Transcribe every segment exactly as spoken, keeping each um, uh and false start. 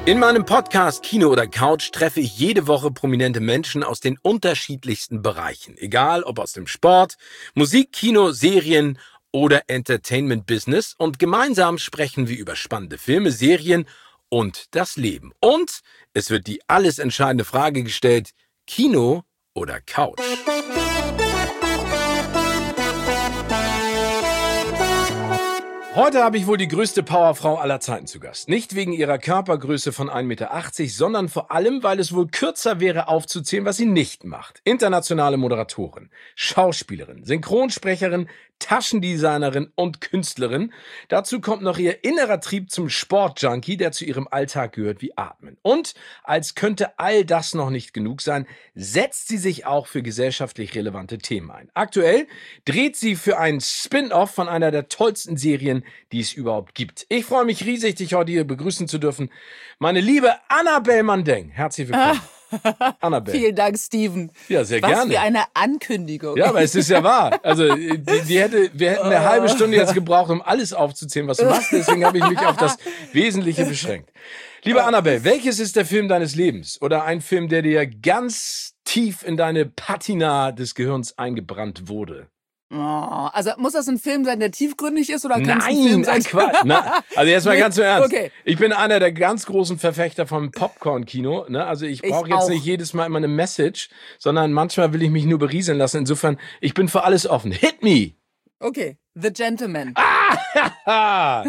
In meinem Podcast Kino oder Couch treffe ich jede Woche prominente Menschen aus den unterschiedlichsten Bereichen. Egal ob aus dem Sport, Musik, Kino, Serien oder Entertainment-Business. Und gemeinsam sprechen wir über spannende Filme, Serien und das Leben. Und es wird die alles entscheidende Frage gestellt: Kino oder Couch? Heute habe ich wohl die größte Powerfrau aller Zeiten zu Gast. Nicht wegen ihrer Körpergröße von ein Meter achtzig, sondern vor allem, weil es wohl kürzer wäre aufzuzählen, was sie nicht macht. Internationale Moderatorin, Schauspielerin, Synchronsprecherin, Taschendesignerin und Künstlerin. Dazu kommt noch ihr innerer Trieb zum Sportjunkie, der zu ihrem Alltag gehört wie Atmen. Und als könnte all das noch nicht genug sein, setzt sie sich auch für gesellschaftlich relevante Themen ein. Aktuell dreht sie für einen Spin-off von einer der tollsten Serien, die es überhaupt gibt. Ich freue mich riesig, dich heute hier begrüßen zu dürfen. Meine liebe Annabelle Mandeng. Herzlich willkommen. Annabelle. Vielen Dank, Steven. Ja, sehr Was gerne. für eine Ankündigung. Ja, aber es ist ja wahr. Also die, die hätte, wir hätten eine halbe Stunde jetzt gebraucht, um alles aufzuzählen, was du machst. Deswegen habe ich mich auf das Wesentliche beschränkt. Liebe Annabelle, welches ist der Film deines Lebens? Oder ein Film, der dir ganz tief in deine Patina des Gehirns eingebrannt wurde? Oh, also muss das ein Film sein, der tiefgründig ist, oder kann Nein, es ein Film sein? Quatsch. Na, also jetzt mal Nee, ganz im Ernst. okay. Ich bin einer der ganz großen Verfechter vom Popcorn-Kino. Ne? Also ich Ich brauche jetzt auch. nicht jedes Mal immer eine Message, sondern manchmal will ich mich nur berieseln lassen. Insofern, ich bin für alles offen. Hit me! Okay, The Gentleman. Ah,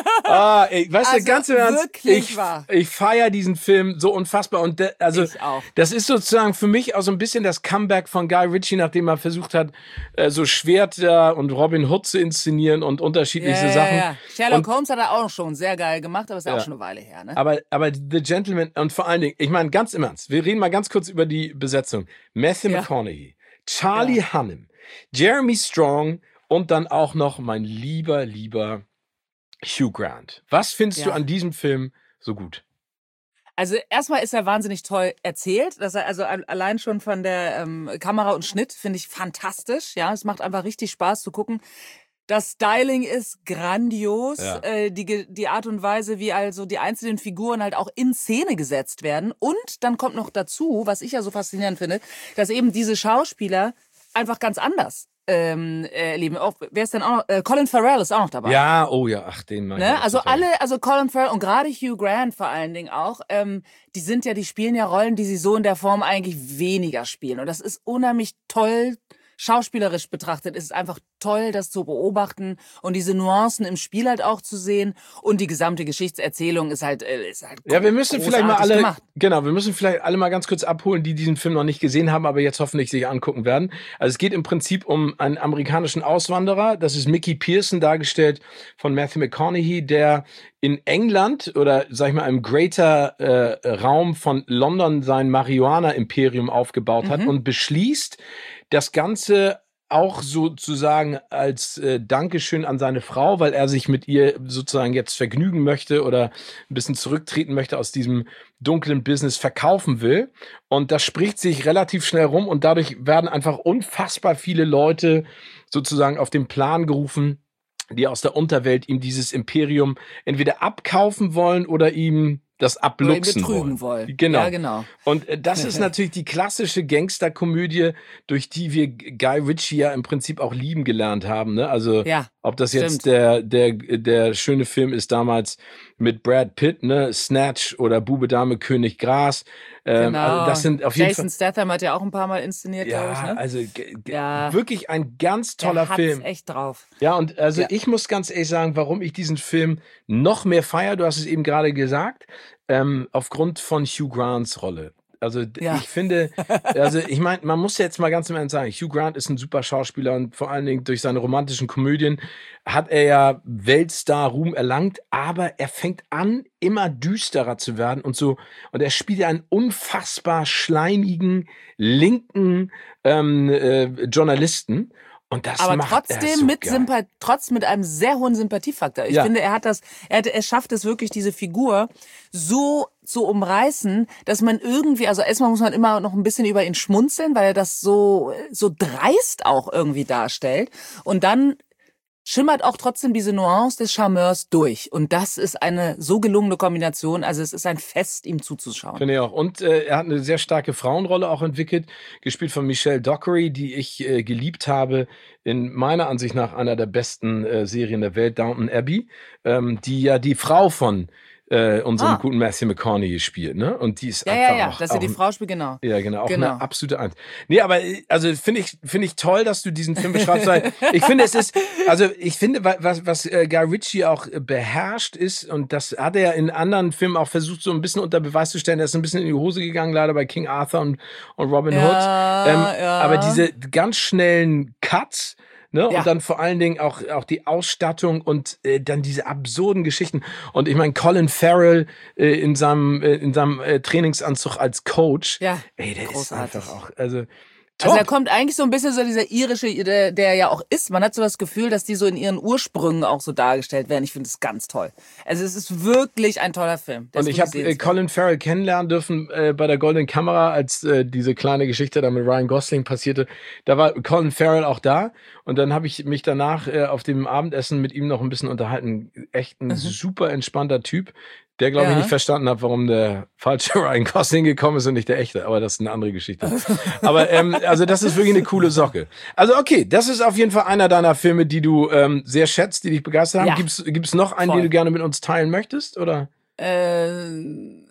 ah, ey, weißt du, Also ganz im Ernst, wirklich ich, wahr. ich feiere diesen Film so unfassbar. Und de, also Ich auch. das ist sozusagen für mich auch so ein bisschen das Comeback von Guy Ritchie, nachdem er versucht hat, äh, so Schwerter und Robin Hood zu inszenieren und unterschiedliche Ja, Sachen. ja, ja. Sherlock Und- Holmes hat er auch schon sehr geil gemacht, aber ist ja Ja. auch schon eine Weile her, ne? Aber, aber The Gentleman und vor allen Dingen, ich meine ganz im Ernst, wir reden mal ganz kurz über die Besetzung. Matthew Ja. McConaughey, Charlie Hunnam, Jeremy Strong und dann auch noch mein lieber, lieber Hugh Grant. Was findest Ja. du an diesem Film so gut? Also erstmal ist er wahnsinnig toll erzählt. Dass er also al- allein schon von der ähm, Kamera und Schnitt finde ich fantastisch. Ja, es macht einfach richtig Spaß zu gucken. Das Styling ist grandios. Ja. Äh, die, Ge- die Art und Weise, wie also die einzelnen Figuren halt auch in Szene gesetzt werden. Und dann kommt noch dazu, was ich ja so faszinierend finde, dass eben diese Schauspieler einfach ganz anders ähm, äh, leben. Auch, wer ist denn auch noch? Äh, Colin Farrell ist auch noch dabei. Ja, oh ja, ach, den mag ich Ne? auch Also total. alle, also Colin Farrell und gerade Hugh Grant vor allen Dingen auch, ähm, die sind ja, die spielen ja Rollen, die sie so in der Form eigentlich weniger spielen. Und das ist unheimlich toll. Schauspielerisch betrachtet ist es einfach toll, das zu beobachten und diese Nuancen im Spiel halt auch zu sehen. Und die gesamte Geschichtserzählung ist halt, äh, ist halt Ja, wir müssen vielleicht mal großartig alle, gemacht. genau, wir müssen vielleicht alle mal ganz kurz abholen, die diesen Film noch nicht gesehen haben, aber jetzt hoffentlich sich angucken werden. Also es geht im Prinzip um einen amerikanischen Auswanderer. Das ist Mickey Pearson, dargestellt von Matthew McConaughey, der in England oder sag ich mal im Greater äh, Raum von London sein Marihuana-Imperium aufgebaut hat Mhm. und beschließt, das Ganze auch sozusagen als äh, Dankeschön an seine Frau, weil er sich mit ihr sozusagen jetzt vergnügen möchte oder ein bisschen zurücktreten möchte aus diesem dunklen Business, verkaufen will. Und das spricht sich relativ schnell rum und dadurch werden einfach unfassbar viele Leute sozusagen auf den Plan gerufen, die aus der Unterwelt ihm dieses Imperium entweder abkaufen wollen oder ihm das Oder ihn abluchsen betrügen wollen. wollen. Genau. Ja, genau. Und äh, das ist natürlich die klassische Gangsterkomödie, durch die wir Guy Ritchie ja im Prinzip auch lieben gelernt haben. Ne? Also Ja, ob das jetzt stimmt. der, der, der schöne Film ist damals mit Brad Pitt, ne, Snatch oder Bube, Dame, König, Gras. Ähm, Genau. also das sind auf jeden Jason Fall. Statham hat ja auch ein paar Mal inszeniert, glaube ich. Ja, Ne? also g- g- Ja. wirklich ein ganz Der toller hat's Film. echt drauf. Ja, und also Ja. ich muss ganz ehrlich sagen, warum ich diesen Film noch mehr feiere, du hast es eben gerade gesagt, ähm, aufgrund von Hugh Grants Rolle. Also d- Ja. ich finde, also ich meine, man muss jetzt mal ganz im Ernst sagen, Hugh Grant ist ein super Schauspieler und vor allen Dingen durch seine romantischen Komödien hat er ja Weltstar-Ruhm erlangt, aber er fängt an, immer düsterer zu werden und so. Und er spielt ja einen unfassbar schleimigen, linken ähm, äh, Journalisten. Und das Aber macht er trotzdem so mit geil. Sympath trotz mit einem sehr hohen Sympathiefaktor. Ich Ja. finde, er hat das, er, hat, er schafft es wirklich, diese Figur so zu umreißen, dass man irgendwie, also erstmal muss man immer noch ein bisschen über ihn schmunzeln, weil er das so, so dreist auch irgendwie darstellt. Und dann schimmert auch trotzdem diese Nuance des Charmeurs durch. Und das ist eine so gelungene Kombination. Also es ist ein Fest, ihm zuzuschauen. Finde ich auch. Und äh, er hat eine sehr starke Frauenrolle auch entwickelt, gespielt von Michelle Dockery, die ich äh, geliebt habe in meiner Ansicht nach einer der besten äh, Serien der Welt, Downton Abbey, ähm, die ja die Frau von äh, unserem Ah. guten Matthew McConaughey spielt, ne? Und die ist Ja, einfach ja, ja, auch, dass er auch die Frau spielt, genau. ja, genau, auch Genau. eine absolute Eins. Nee, aber äh, also finde ich finde ich toll, dass du diesen Film beschreibst, weil ich finde, es ist, also ich finde, wa- was was äh, Guy Ritchie auch äh, beherrscht ist, und das hat er ja in anderen Filmen auch versucht, so ein bisschen unter Beweis zu stellen, er ist ein bisschen in die Hose gegangen, leider bei King Arthur und, und Robin Ja, Hood. Ähm, ja. Aber diese ganz schnellen Cuts, ne? Ja. Und dann vor allen Dingen auch, auch die Ausstattung und äh, dann diese absurden Geschichten. Und ich meine, Colin Farrell äh, in seinem, äh, in seinem äh, Trainingsanzug als Coach, Ja, ey, der großartig. ist einfach auch, also Also top. er kommt eigentlich so ein bisschen so dieser irische, der, der ja auch ist. Man hat so das Gefühl, dass die so in ihren Ursprüngen auch so dargestellt werden. Ich finde es ganz toll. Also es ist wirklich ein toller Film. Der Und ist ich wirklich habe äh, sehenswert. Colin Farrell kennenlernen dürfen äh, bei der Goldenen Kamera, als äh, diese kleine Geschichte da mit Ryan Gosling passierte. Da war Colin Farrell auch da. Und dann habe ich mich danach äh, auf dem Abendessen mit ihm noch ein bisschen unterhalten. Echt ein super entspannter Typ, der, glaube ich, Ja. nicht verstanden hat, warum der falsche Ryan Gosling gekommen ist und nicht der echte. Aber das ist eine andere Geschichte. Aber ähm, also das ist wirklich eine coole Socke. Also okay, das ist auf jeden Fall einer deiner Filme, die du ähm, sehr schätzt, die dich begeistert haben. Ja. Gibt's gibt's noch einen, Voll. den du gerne mit uns teilen möchtest, oder? Äh, äh,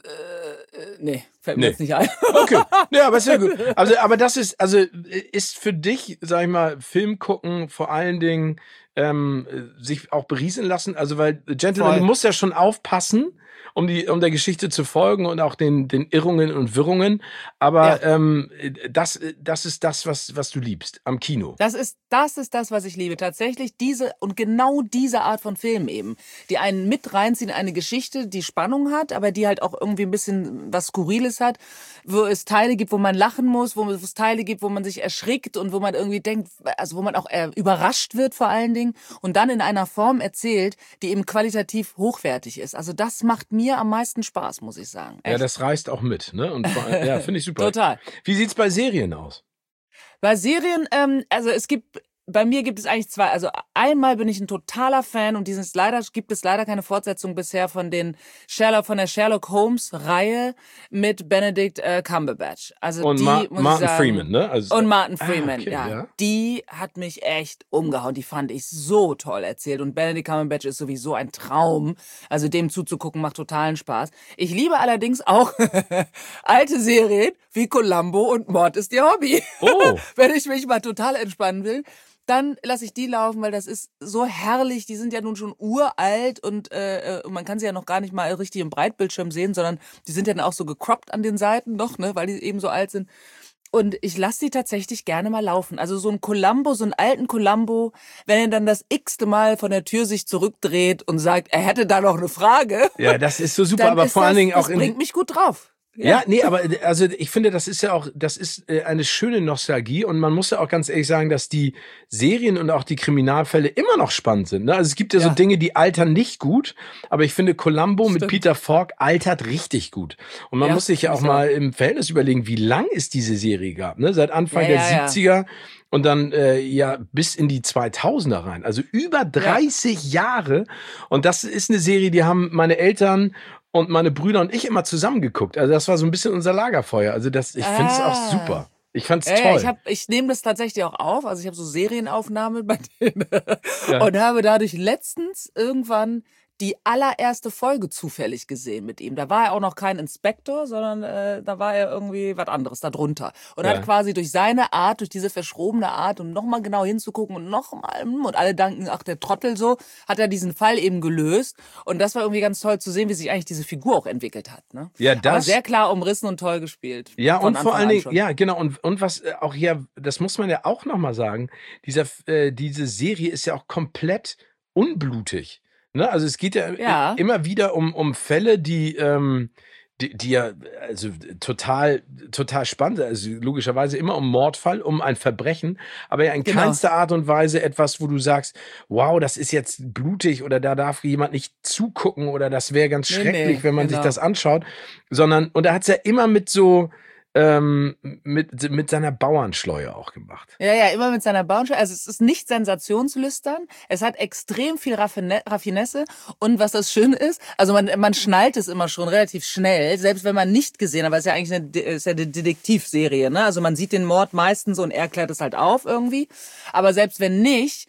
nee, fällt mir Nee. jetzt nicht ein. Okay, ja, aber ist ja gut. Also, aber das ist, also ist für dich, sag ich mal, Film gucken vor allen Dingen ähm, sich auch berieseln lassen. Also, weil Gentleman, Voll. du musst ja schon aufpassen, um die, um der Geschichte zu folgen und auch den, den Irrungen und Wirrungen. Aber ähm, das, das ist das, was, was du liebst am Kino. Das ist, das ist das, was ich liebe. Tatsächlich diese und genau diese Art von Film eben. Die einen mit reinziehen, eine Geschichte, die Spannung hat, aber die halt auch irgendwie ein bisschen was Skurriles hat, wo es Teile gibt, wo man lachen muss, wo es Teile gibt, wo man sich erschrickt und wo man irgendwie denkt, also wo man auch äh, überrascht wird vor allen Dingen und dann in einer Form erzählt, die eben qualitativ hochwertig ist. Also das macht mir am meisten Spaß, muss ich sagen. Ja, Echt. das reißt auch mit, ne? Und vor allem- ja, finde ich super. Total. Wie sieht's bei Serien aus? Bei Serien, ähm, also es gibt, bei mir gibt es eigentlich zwei. Also einmal bin ich ein totaler Fan und dieses leider gibt es leider keine Fortsetzung bisher von den Sherlock, von der Sherlock Holmes Reihe mit Benedict äh, Cumberbatch. Also Und die Ma muss Martin ich sagen, Freeman, ne? Also, und Martin Ah, Freeman, okay, ja. ja. Die hat mich echt umgehauen. Die fand ich so toll erzählt. Und Benedict Cumberbatch ist sowieso ein Traum. Also dem zuzugucken macht totalen Spaß. Ich liebe allerdings auch alte Serien wie Columbo und Mord ist ihr Hobby. Oh. Wenn ich mich mal total entspannen will, dann lasse ich die laufen, weil das ist so herrlich. Die sind ja nun schon uralt und äh, äh, man kann sie ja noch gar nicht mal richtig im Breitbildschirm sehen, sondern die sind ja dann auch so gecroppt an den Seiten noch, ne, weil die eben so alt sind. Und ich lasse die tatsächlich gerne mal laufen. Also so ein Columbo, so einen alten Columbo, wenn er dann das x-te Mal von der Tür sich zurückdreht und sagt, er hätte da noch eine Frage. Ja, das ist so super, dann aber ist vor allen das, Dingen auch das in, bringt mich gut drauf. Ja, nee, aber äh, also ich finde, das ist ja auch, das ist äh, eine schöne Nostalgie und man muss ja auch ganz ehrlich sagen, dass die Serien und auch die Kriminalfälle immer noch spannend sind. Ne? Also es gibt ja, so Ja. Dinge, die altern nicht gut, aber ich finde, Columbo mit Stimmt. Peter Falk altert richtig gut. Und man Ja, muss sich ja auch finde ich mal im Verhältnis überlegen, wie lang es diese Serie gab. Ne? Seit Anfang Ja, der ja, ja. siebziger und dann äh, ja bis in die zweitausender rein. Also über dreißig Jahre. Und das ist eine Serie, die haben meine Eltern und meine Brüder und ich immer zusammengeguckt. Also das war so ein bisschen unser Lagerfeuer. Also das, ich finde es auch Ah. super. Ich fand's Ja, ja, toll. ich, hab, ich nehme das tatsächlich auch auf. Also ich habe so Serienaufnahmen bei denen Ja. und habe dadurch letztens irgendwann die allererste Folge zufällig gesehen mit ihm. Da war er auch noch kein Inspektor, sondern äh, da war er irgendwie was anderes da drunter. Und Ja. hat quasi durch seine Art, durch diese verschrobene Art, um nochmal genau hinzugucken und nochmal, und alle danken, ach der Trottel so, hat er diesen Fall eben gelöst. Und das war irgendwie ganz toll zu sehen, wie sich eigentlich diese Figur auch entwickelt hat. Ne? Ja, Aber das- sehr klar umrissen und toll gespielt. Ja, Von und vor Anfang allen an Dingen, schon. ja, genau, und, und was äh, auch hier, das muss man ja auch nochmal sagen, dieser, äh, diese Serie ist ja auch komplett unblutig. Ne? Also es geht ja, Ja. i- immer wieder um, um Fälle, die, ähm, die, die ja also total, total spannend sind. Also logischerweise immer um Mordfall, um ein Verbrechen, aber ja in Genau. keinster Art und Weise etwas, wo du sagst, wow, das ist jetzt blutig oder da darf jemand nicht zugucken oder das wäre ganz Nee, schrecklich, nee, wenn man genau. sich das anschaut, sondern, und da hat's ja immer mit so, ähm, mit, mit seiner Bauernschleue auch gemacht. Ja, ja, immer mit seiner Bauernschleue. Also es ist nicht sensationslüstern. Es hat extrem viel Raffine Raffinesse. Und was das Schöne ist, also man, man schnallt es immer schon relativ schnell, selbst wenn man nicht gesehen hat, weil es ja eigentlich eine, ist ja eine Detektivserie, ne? Also man sieht den Mord meistens und er klärt es halt auf irgendwie. Aber selbst wenn nicht,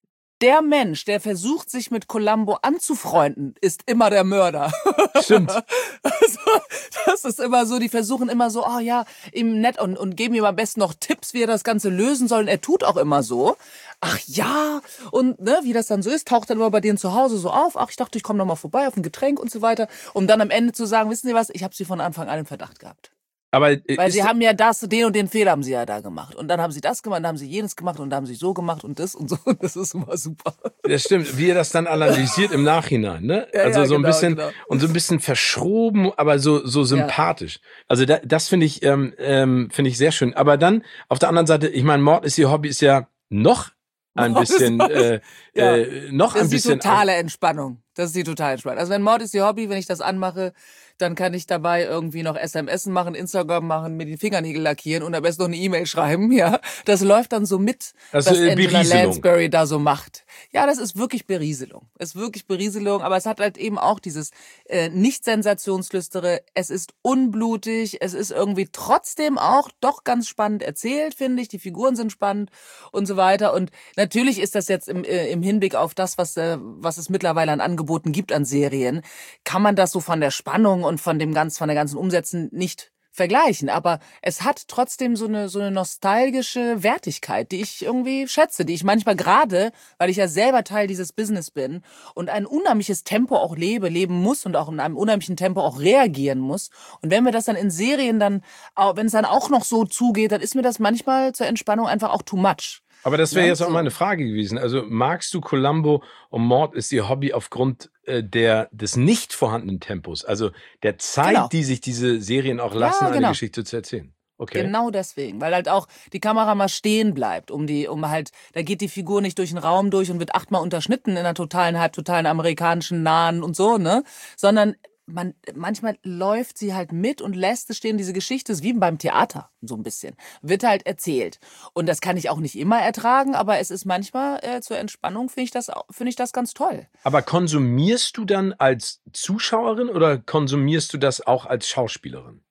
der Mensch, der versucht, sich mit Columbo anzufreunden, ist immer der Mörder. Stimmt. Also, das ist immer so, die versuchen immer so, oh ja, ihm nett und, und geben ihm am besten noch Tipps, wie er das Ganze lösen soll. Und er tut auch immer so. Ach ja, und ne, wie das dann so ist, taucht dann immer bei denen zu Hause so auf. Ach, ich dachte, ich komme noch mal vorbei auf ein Getränk und so weiter. Um dann am Ende zu sagen, wissen Sie was, ich habe Sie von Anfang an im Verdacht gehabt. Aber Weil sie haben ja das, den und den Fehler haben sie ja da gemacht. Und dann haben sie das gemacht, dann haben sie jenes gemacht und dann haben sie so gemacht und das und so. Und das ist immer super. Das stimmt, wie er das dann analysiert im Nachhinein, ne? Ja, also ja, so ein genau, bisschen genau. und so ein bisschen verschroben, aber so so sympathisch. Ja. Also da, das finde ich ähm, ähm, finde ich sehr schön. Aber dann auf der anderen Seite, ich meine, Mord ist ihr Hobby, ist ja noch ein Mord bisschen äh, ja. äh, noch das ein bisschen. Das ist die totale Entspannung. Das ist die totale Entspannung. Also wenn Mord ist ihr Hobby, wenn ich das anmache, dann kann ich dabei irgendwie noch S M S machen, Instagram machen, mir die Fingernägel lackieren und am besten noch eine E-Mail schreiben, ja. Das läuft dann so mit, das was ist Angela Lansbury da so macht. Ja, das ist wirklich Berieselung. Es ist wirklich Berieselung, aber es hat halt eben auch dieses äh, nicht sensationslüstere, es ist unblutig, es ist irgendwie trotzdem auch doch ganz spannend erzählt, finde ich. Die Figuren sind spannend und so weiter. Und natürlich ist das jetzt im, äh, im Hinblick auf das, was, äh, was es mittlerweile an Angeboten gibt an Serien, kann man das so von der Spannung und von dem ganz, von der ganzen Umsetzen nicht vergleichen. Aber es hat trotzdem so eine, so eine nostalgische Wertigkeit, die ich irgendwie schätze, die ich manchmal gerade, weil ich ja selber Teil dieses Business bin und ein unheimliches Tempo auch lebe, leben muss und auch in einem unheimlichen Tempo auch reagieren muss. Und wenn mir das dann in Serien dann, wenn es dann auch noch so zugeht, dann ist mir das manchmal zur Entspannung einfach auch too much. Aber das wäre Ja, jetzt so. auch meine Frage gewesen. Also magst du Columbo und Mord ist ihr Hobby aufgrund äh, der des nicht vorhandenen Tempos, also der Zeit, Genau. die sich diese Serien auch lassen, Ja, genau. eine Geschichte zu erzählen? Okay. Genau deswegen, weil halt auch die Kamera mal stehen bleibt, um die, um halt, da geht die Figur nicht durch den Raum durch und wird achtmal unterschnitten in einer totalen, halb totalen amerikanischen Nahen und so, ne, sondern man, manchmal läuft sie halt mit und lässt es stehen. Diese Geschichte ist wie beim Theater, so ein bisschen. Wird halt erzählt. Und das kann ich auch nicht immer ertragen, aber es ist manchmal äh, zur Entspannung, finde ich das, finde ich das ganz toll. Aber konsumierst du dann als Zuschauerin oder konsumierst du das auch als Schauspielerin?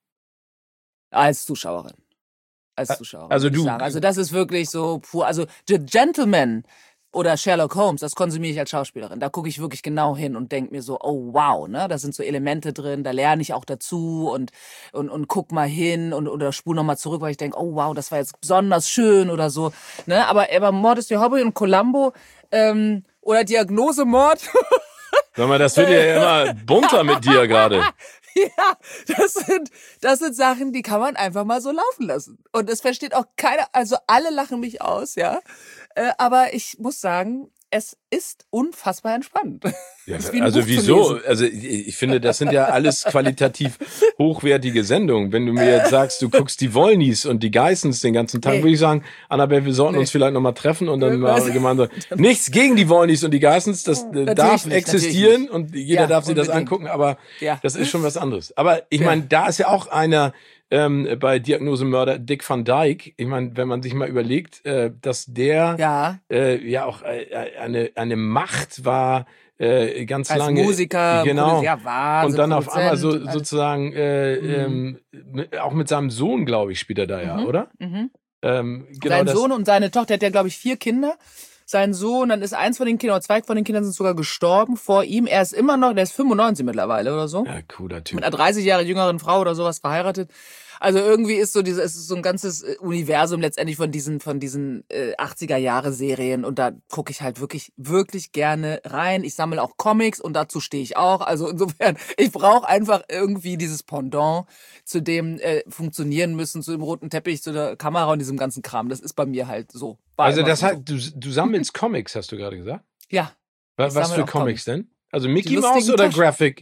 Als Zuschauerin. Als Zuschauerin. Also du. Also das ist wirklich so pur. Also The Gentleman oder Sherlock Holmes, das konsumiere ich als Schauspielerin. Da gucke ich wirklich genau hin und denke mir so, oh wow, ne, da sind so Elemente drin, da lerne ich auch dazu und und und guck mal hin und oder spule noch mal zurück, weil ich denke, oh wow, das war jetzt besonders schön oder so, ne? Aber aber Mord ist ihr Hobby und Columbo ähm, oder Diagnose Mord. Sag mal, das wird ja immer bunter mit dir gerade. Ja, das sind, das sind Sachen, die kann man einfach mal so laufen lassen. Und es versteht auch keiner, also alle lachen mich aus, ja. Äh, aber ich muss sagen, es ist unfassbar entspannt. Ja, also wieso? Also ich, ich finde, das sind ja alles qualitativ hochwertige Sendungen. Wenn du mir jetzt sagst, du guckst die Wollnies und die Geissens den ganzen Tag, nee. würde ich sagen, Annabelle, wir sollten nee. uns vielleicht nochmal treffen und dann mal gemeinsam. Nichts gegen die Wollnies und die Geissens, das natürlich darf nicht, existieren und jeder ja, darf sich unbedingt. Das angucken, aber ja. das ist schon was anderes. Aber ich meine, da ist ja auch einer ähm, bei Diagnose Mörder, Dick Van Dyke. Ich meine, wenn man sich mal überlegt, äh, dass der ja, äh, ja auch äh, eine, eine Macht war, Äh, ganz als lange Musiker, genau ja, Wahnsinn, und dann auf einmal so Produzent. sozusagen äh, Mhm. ähm, auch mit seinem Sohn, glaube ich, spielt er da ja, Mhm. oder? Mhm. Ähm, genau Sein das. Sohn und seine Tochter, der hat ja, glaube ich, vier Kinder. Sein Sohn, dann ist eins von den Kindern, oder zwei von den Kindern sind sogar gestorben vor ihm. Er ist immer noch, der ist fünfundneunzig mittlerweile oder so. Ja, cooler Typ. Mit einer dreißig Jahre jüngeren Frau oder sowas verheiratet. Also irgendwie ist so dieses, es ist so ein ganzes Universum letztendlich von diesen, von diesen äh, achtziger-Jahre-Serien und da gucke ich halt wirklich, wirklich gerne rein. Ich sammle auch Comics und dazu stehe ich auch. Also insofern, ich brauche einfach irgendwie dieses Pendant zu dem äh, funktionieren müssen, zu dem roten Teppich, zu der Kamera und diesem ganzen Kram. Das ist bei mir halt so. War Also das so. heißt, du, du sammelst Comics, hast du gerade gesagt? Ja. Was, was für Comics, Comics denn? Also Mickey Die Mouse oder Taschen. Graphic?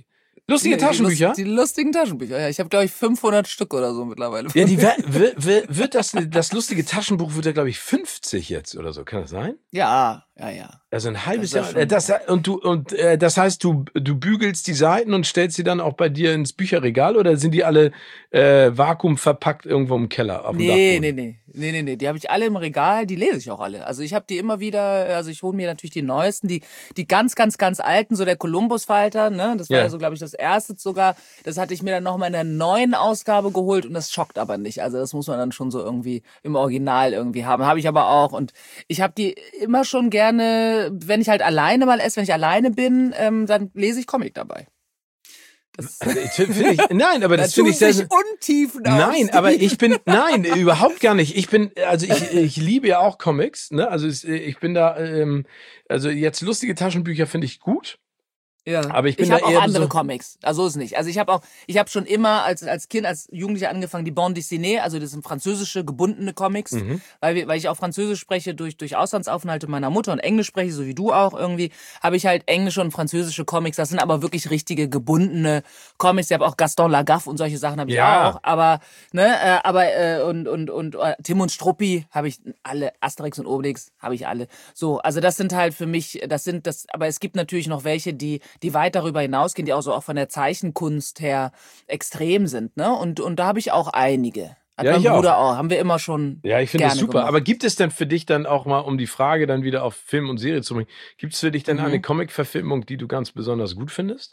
Lustige Die, Taschenbücher? Die, die lustigen Taschenbücher, ja. Ich habe, glaube ich, fünfhundert Stück oder so mittlerweile. Ja, die wird, wird, wird das, das lustige Taschenbuch wird ja, glaube ich, fünfzig jetzt oder so. Kann das sein? Ja, ja, ja. Also ein halbes Das ist Jahr. schon- Das, und du, und äh, das heißt, du, du bügelst die Seiten und stellst sie dann auch bei dir ins Bücherregal oder sind die alle äh, vakuumverpackt irgendwo im Keller auf dem Nee, Dachboden? nee, nee, nee, nee, nee. Die habe ich alle im Regal, die lese ich auch alle. Also ich habe die immer wieder, also ich hole mir natürlich die neuesten, die, die ganz, ganz, ganz alten, so der Columbus-Falter, ne? Das war Ja. ja so, glaube ich, das erste sogar. Das hatte ich mir dann nochmal in der neuen Ausgabe geholt und das schockt aber nicht. Also das muss man dann schon so irgendwie im Original irgendwie haben. Habe ich aber auch. Und ich habe die immer schon gerne, wenn ich halt alleine mal esse, wenn ich alleine bin, ähm, dann lese ich Comic dabei. Das, Also ich find, find ich, nein, aber das da finde tun ich sehr. sich Untiefen aus. Nein, aber ich bin, nein, überhaupt gar nicht. Ich bin, also ich, ich liebe ja auch Comics, ne? Also es, ich bin da, ähm, also jetzt lustige Taschenbücher finde ich gut. Ja. Aber ich bin ich da habe auch eher andere so- Comics. Also so ist nicht. Also ich habe auch, ich habe schon immer als als Kind, als Jugendlicher angefangen, die Bande dessinée, also das sind französische gebundene Comics, Mhm. weil wir, weil ich auch Französisch spreche durch durch Auslandsaufenthalte meiner Mutter und Englisch spreche, so wie du auch irgendwie, habe ich halt englische und französische Comics. Das sind aber wirklich richtige gebundene Comics. Ich habe auch Gaston Lagaffe und solche Sachen habe ich Ja. auch. Aber ne, äh, aber äh, und und und äh, Tim und Struppi habe ich alle, Asterix und Obelix habe ich alle. So, also das sind halt für mich, das sind das. Aber es gibt natürlich noch welche, die die weit darüber hinausgehen, die auch so auch von der Zeichenkunst her extrem sind, ne? Und und da habe ich auch einige. Hat Ja, mein ich auch. Bruder auch. Haben wir immer schon. Ja, ich finde das gerne super. gemacht. Aber gibt es denn für dich dann auch mal, um die Frage dann wieder auf Film und Serie zu bringen, gibt es für dich denn Mhm. eine Comic-Verfilmung, die du ganz besonders gut findest?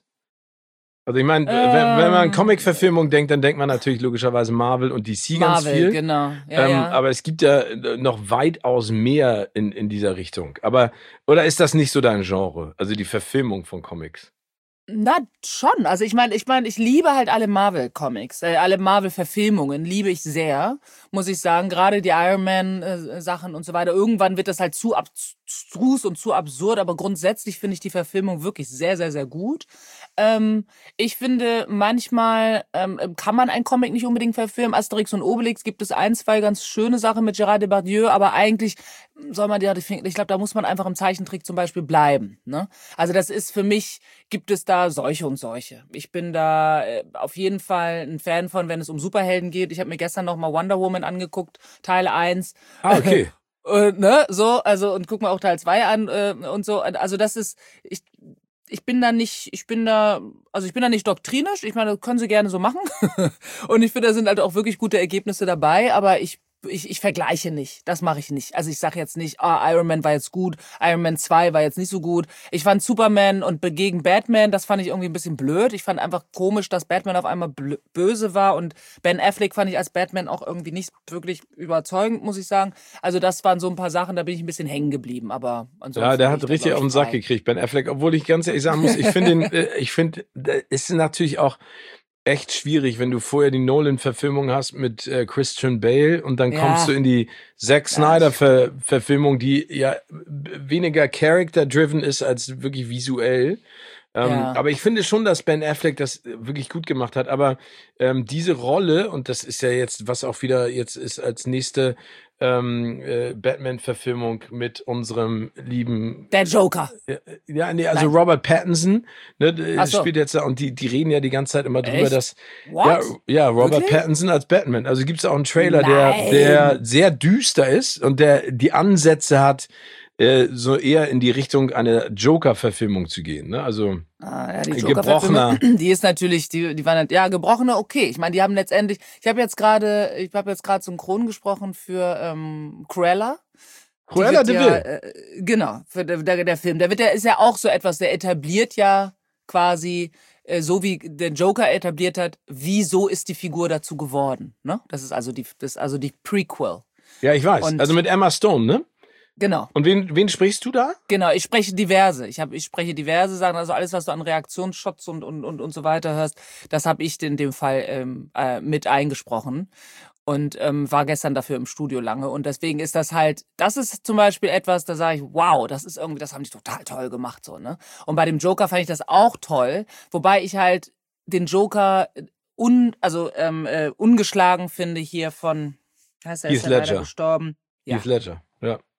Also ich meine, wenn, wenn man an Ähm, Comic-Verfilmung denkt, dann denkt man natürlich logischerweise Marvel und D C ganz Marvel, viel. genau. Ja, ähm, ja. Aber es gibt ja noch weitaus mehr in, in dieser Richtung. Aber, oder ist das nicht so dein Genre? Also die Verfilmung von Comics? Na, schon. Also ich meine, ich meine, ich liebe halt alle Marvel-Comics, äh, alle Marvel-Verfilmungen liebe ich sehr, muss ich sagen. Gerade die Iron Man-Sachen und so weiter. Irgendwann wird das halt zu abstrus und zu absurd, aber grundsätzlich finde ich die Verfilmung wirklich sehr, sehr, sehr gut. Ähm, ich finde, manchmal ähm, kann man einen Comic nicht unbedingt verfilmen. Asterix und Obelix gibt es ein, zwei ganz schöne Sachen mit Gérard Depardieu, aber eigentlich soll man ja, ich glaube, da muss man einfach im Zeichentrick zum Beispiel bleiben. Ne? Also das ist für mich, gibt es da solche und solche. Ich bin da äh, auf jeden Fall ein Fan von, wenn es um Superhelden geht. Ich habe mir gestern noch mal Wonder Woman angeguckt, Teil eins. Ah, okay. Äh, ne, so, also und guck mal auch Teil zwei an äh, und so. Also das ist, ich, ich bin da nicht, ich bin da, also ich bin da nicht doktrinisch. Ich meine, das können sie gerne so machen. Und ich finde, da sind halt auch wirklich gute Ergebnisse dabei, aber ich Ich, ich vergleiche nicht. Das mache ich nicht. Also ich sage jetzt nicht, ah, Iron Man war jetzt gut, Iron Man zwei war jetzt nicht so gut. Ich fand Superman und gegen Batman, das fand ich irgendwie ein bisschen blöd. Ich fand einfach komisch, dass Batman auf einmal blö- böse war und Ben Affleck fand ich als Batman auch irgendwie nicht wirklich überzeugend, muss ich sagen. Also das waren so ein paar Sachen, da bin ich ein bisschen hängen geblieben. Aber ansonsten Ja, der bin hat ich da, richtig glaub auf den ich, Sack frei. gekriegt, Ben Affleck. Obwohl ich ganz ehrlich sagen muss, ich finde, ihn, äh, ich finde, es ist natürlich auch echt schwierig, wenn du vorher die Nolan-Verfilmung hast mit äh, Christian Bale und dann Ja. kommst du in die Zack Snyder-Verfilmung, die ja weniger character-driven ist als wirklich visuell. Ähm, Ja. Aber ich finde schon, dass Ben Affleck das wirklich gut gemacht hat. Aber ähm, diese Rolle, und das ist ja jetzt, was auch wieder jetzt ist als nächste ähm, äh, Batman-Verfilmung mit unserem lieben Der Joker. ja, ja, nee, also Nein. Robert Pattinson, ne, d- Ach so. spielt jetzt da und die, die reden ja die ganze Zeit immer drüber, Echt? dass What? ja, ja, Robert Wirklich? Pattinson als Batman. Also gibt's auch einen Trailer, der, Nein. der sehr düster ist und der die Ansätze hat, äh, so eher in die Richtung einer Joker-Verfilmung zu gehen. Ne? Also Ah, ja, die Gebrochener. Joker-Verfilmung, die ist natürlich, die, die waren, ja, Gebrochene, okay. Ich meine, die haben letztendlich, ich habe jetzt gerade, ich habe jetzt gerade synchron gesprochen für ähm, Cruella. Die Cruella wird de ja, Vil. äh, genau, für der, der, der Film. Der wird, der ist ja auch so etwas, der etabliert ja quasi, äh, so wie der Joker etabliert hat, wieso ist die Figur dazu geworden. Ne? Das ist also die, das ist also die Prequel. Ja, ich weiß. Und- Also mit Emma Stone, ne? Genau. Und wen, wen sprichst du da? Genau, ich spreche diverse. Ich habe, ich spreche diverse Sachen, also alles, was du an Reaktionsshots und und und und so weiter hörst, das habe ich in dem Fall ähm, äh, mit eingesprochen und ähm, war gestern dafür im Studio lange und deswegen ist das halt, das ist zum Beispiel etwas, da sage ich, wow, das ist irgendwie, das haben die total toll gemacht so, ne? Und bei dem Joker fand ich das auch toll, wobei ich halt den Joker un, also ähm, äh, ungeschlagen finde hier von, wie heißt der, Heath ist ja leider Ledger. gestorben. Ja. Heath Ledger, ja.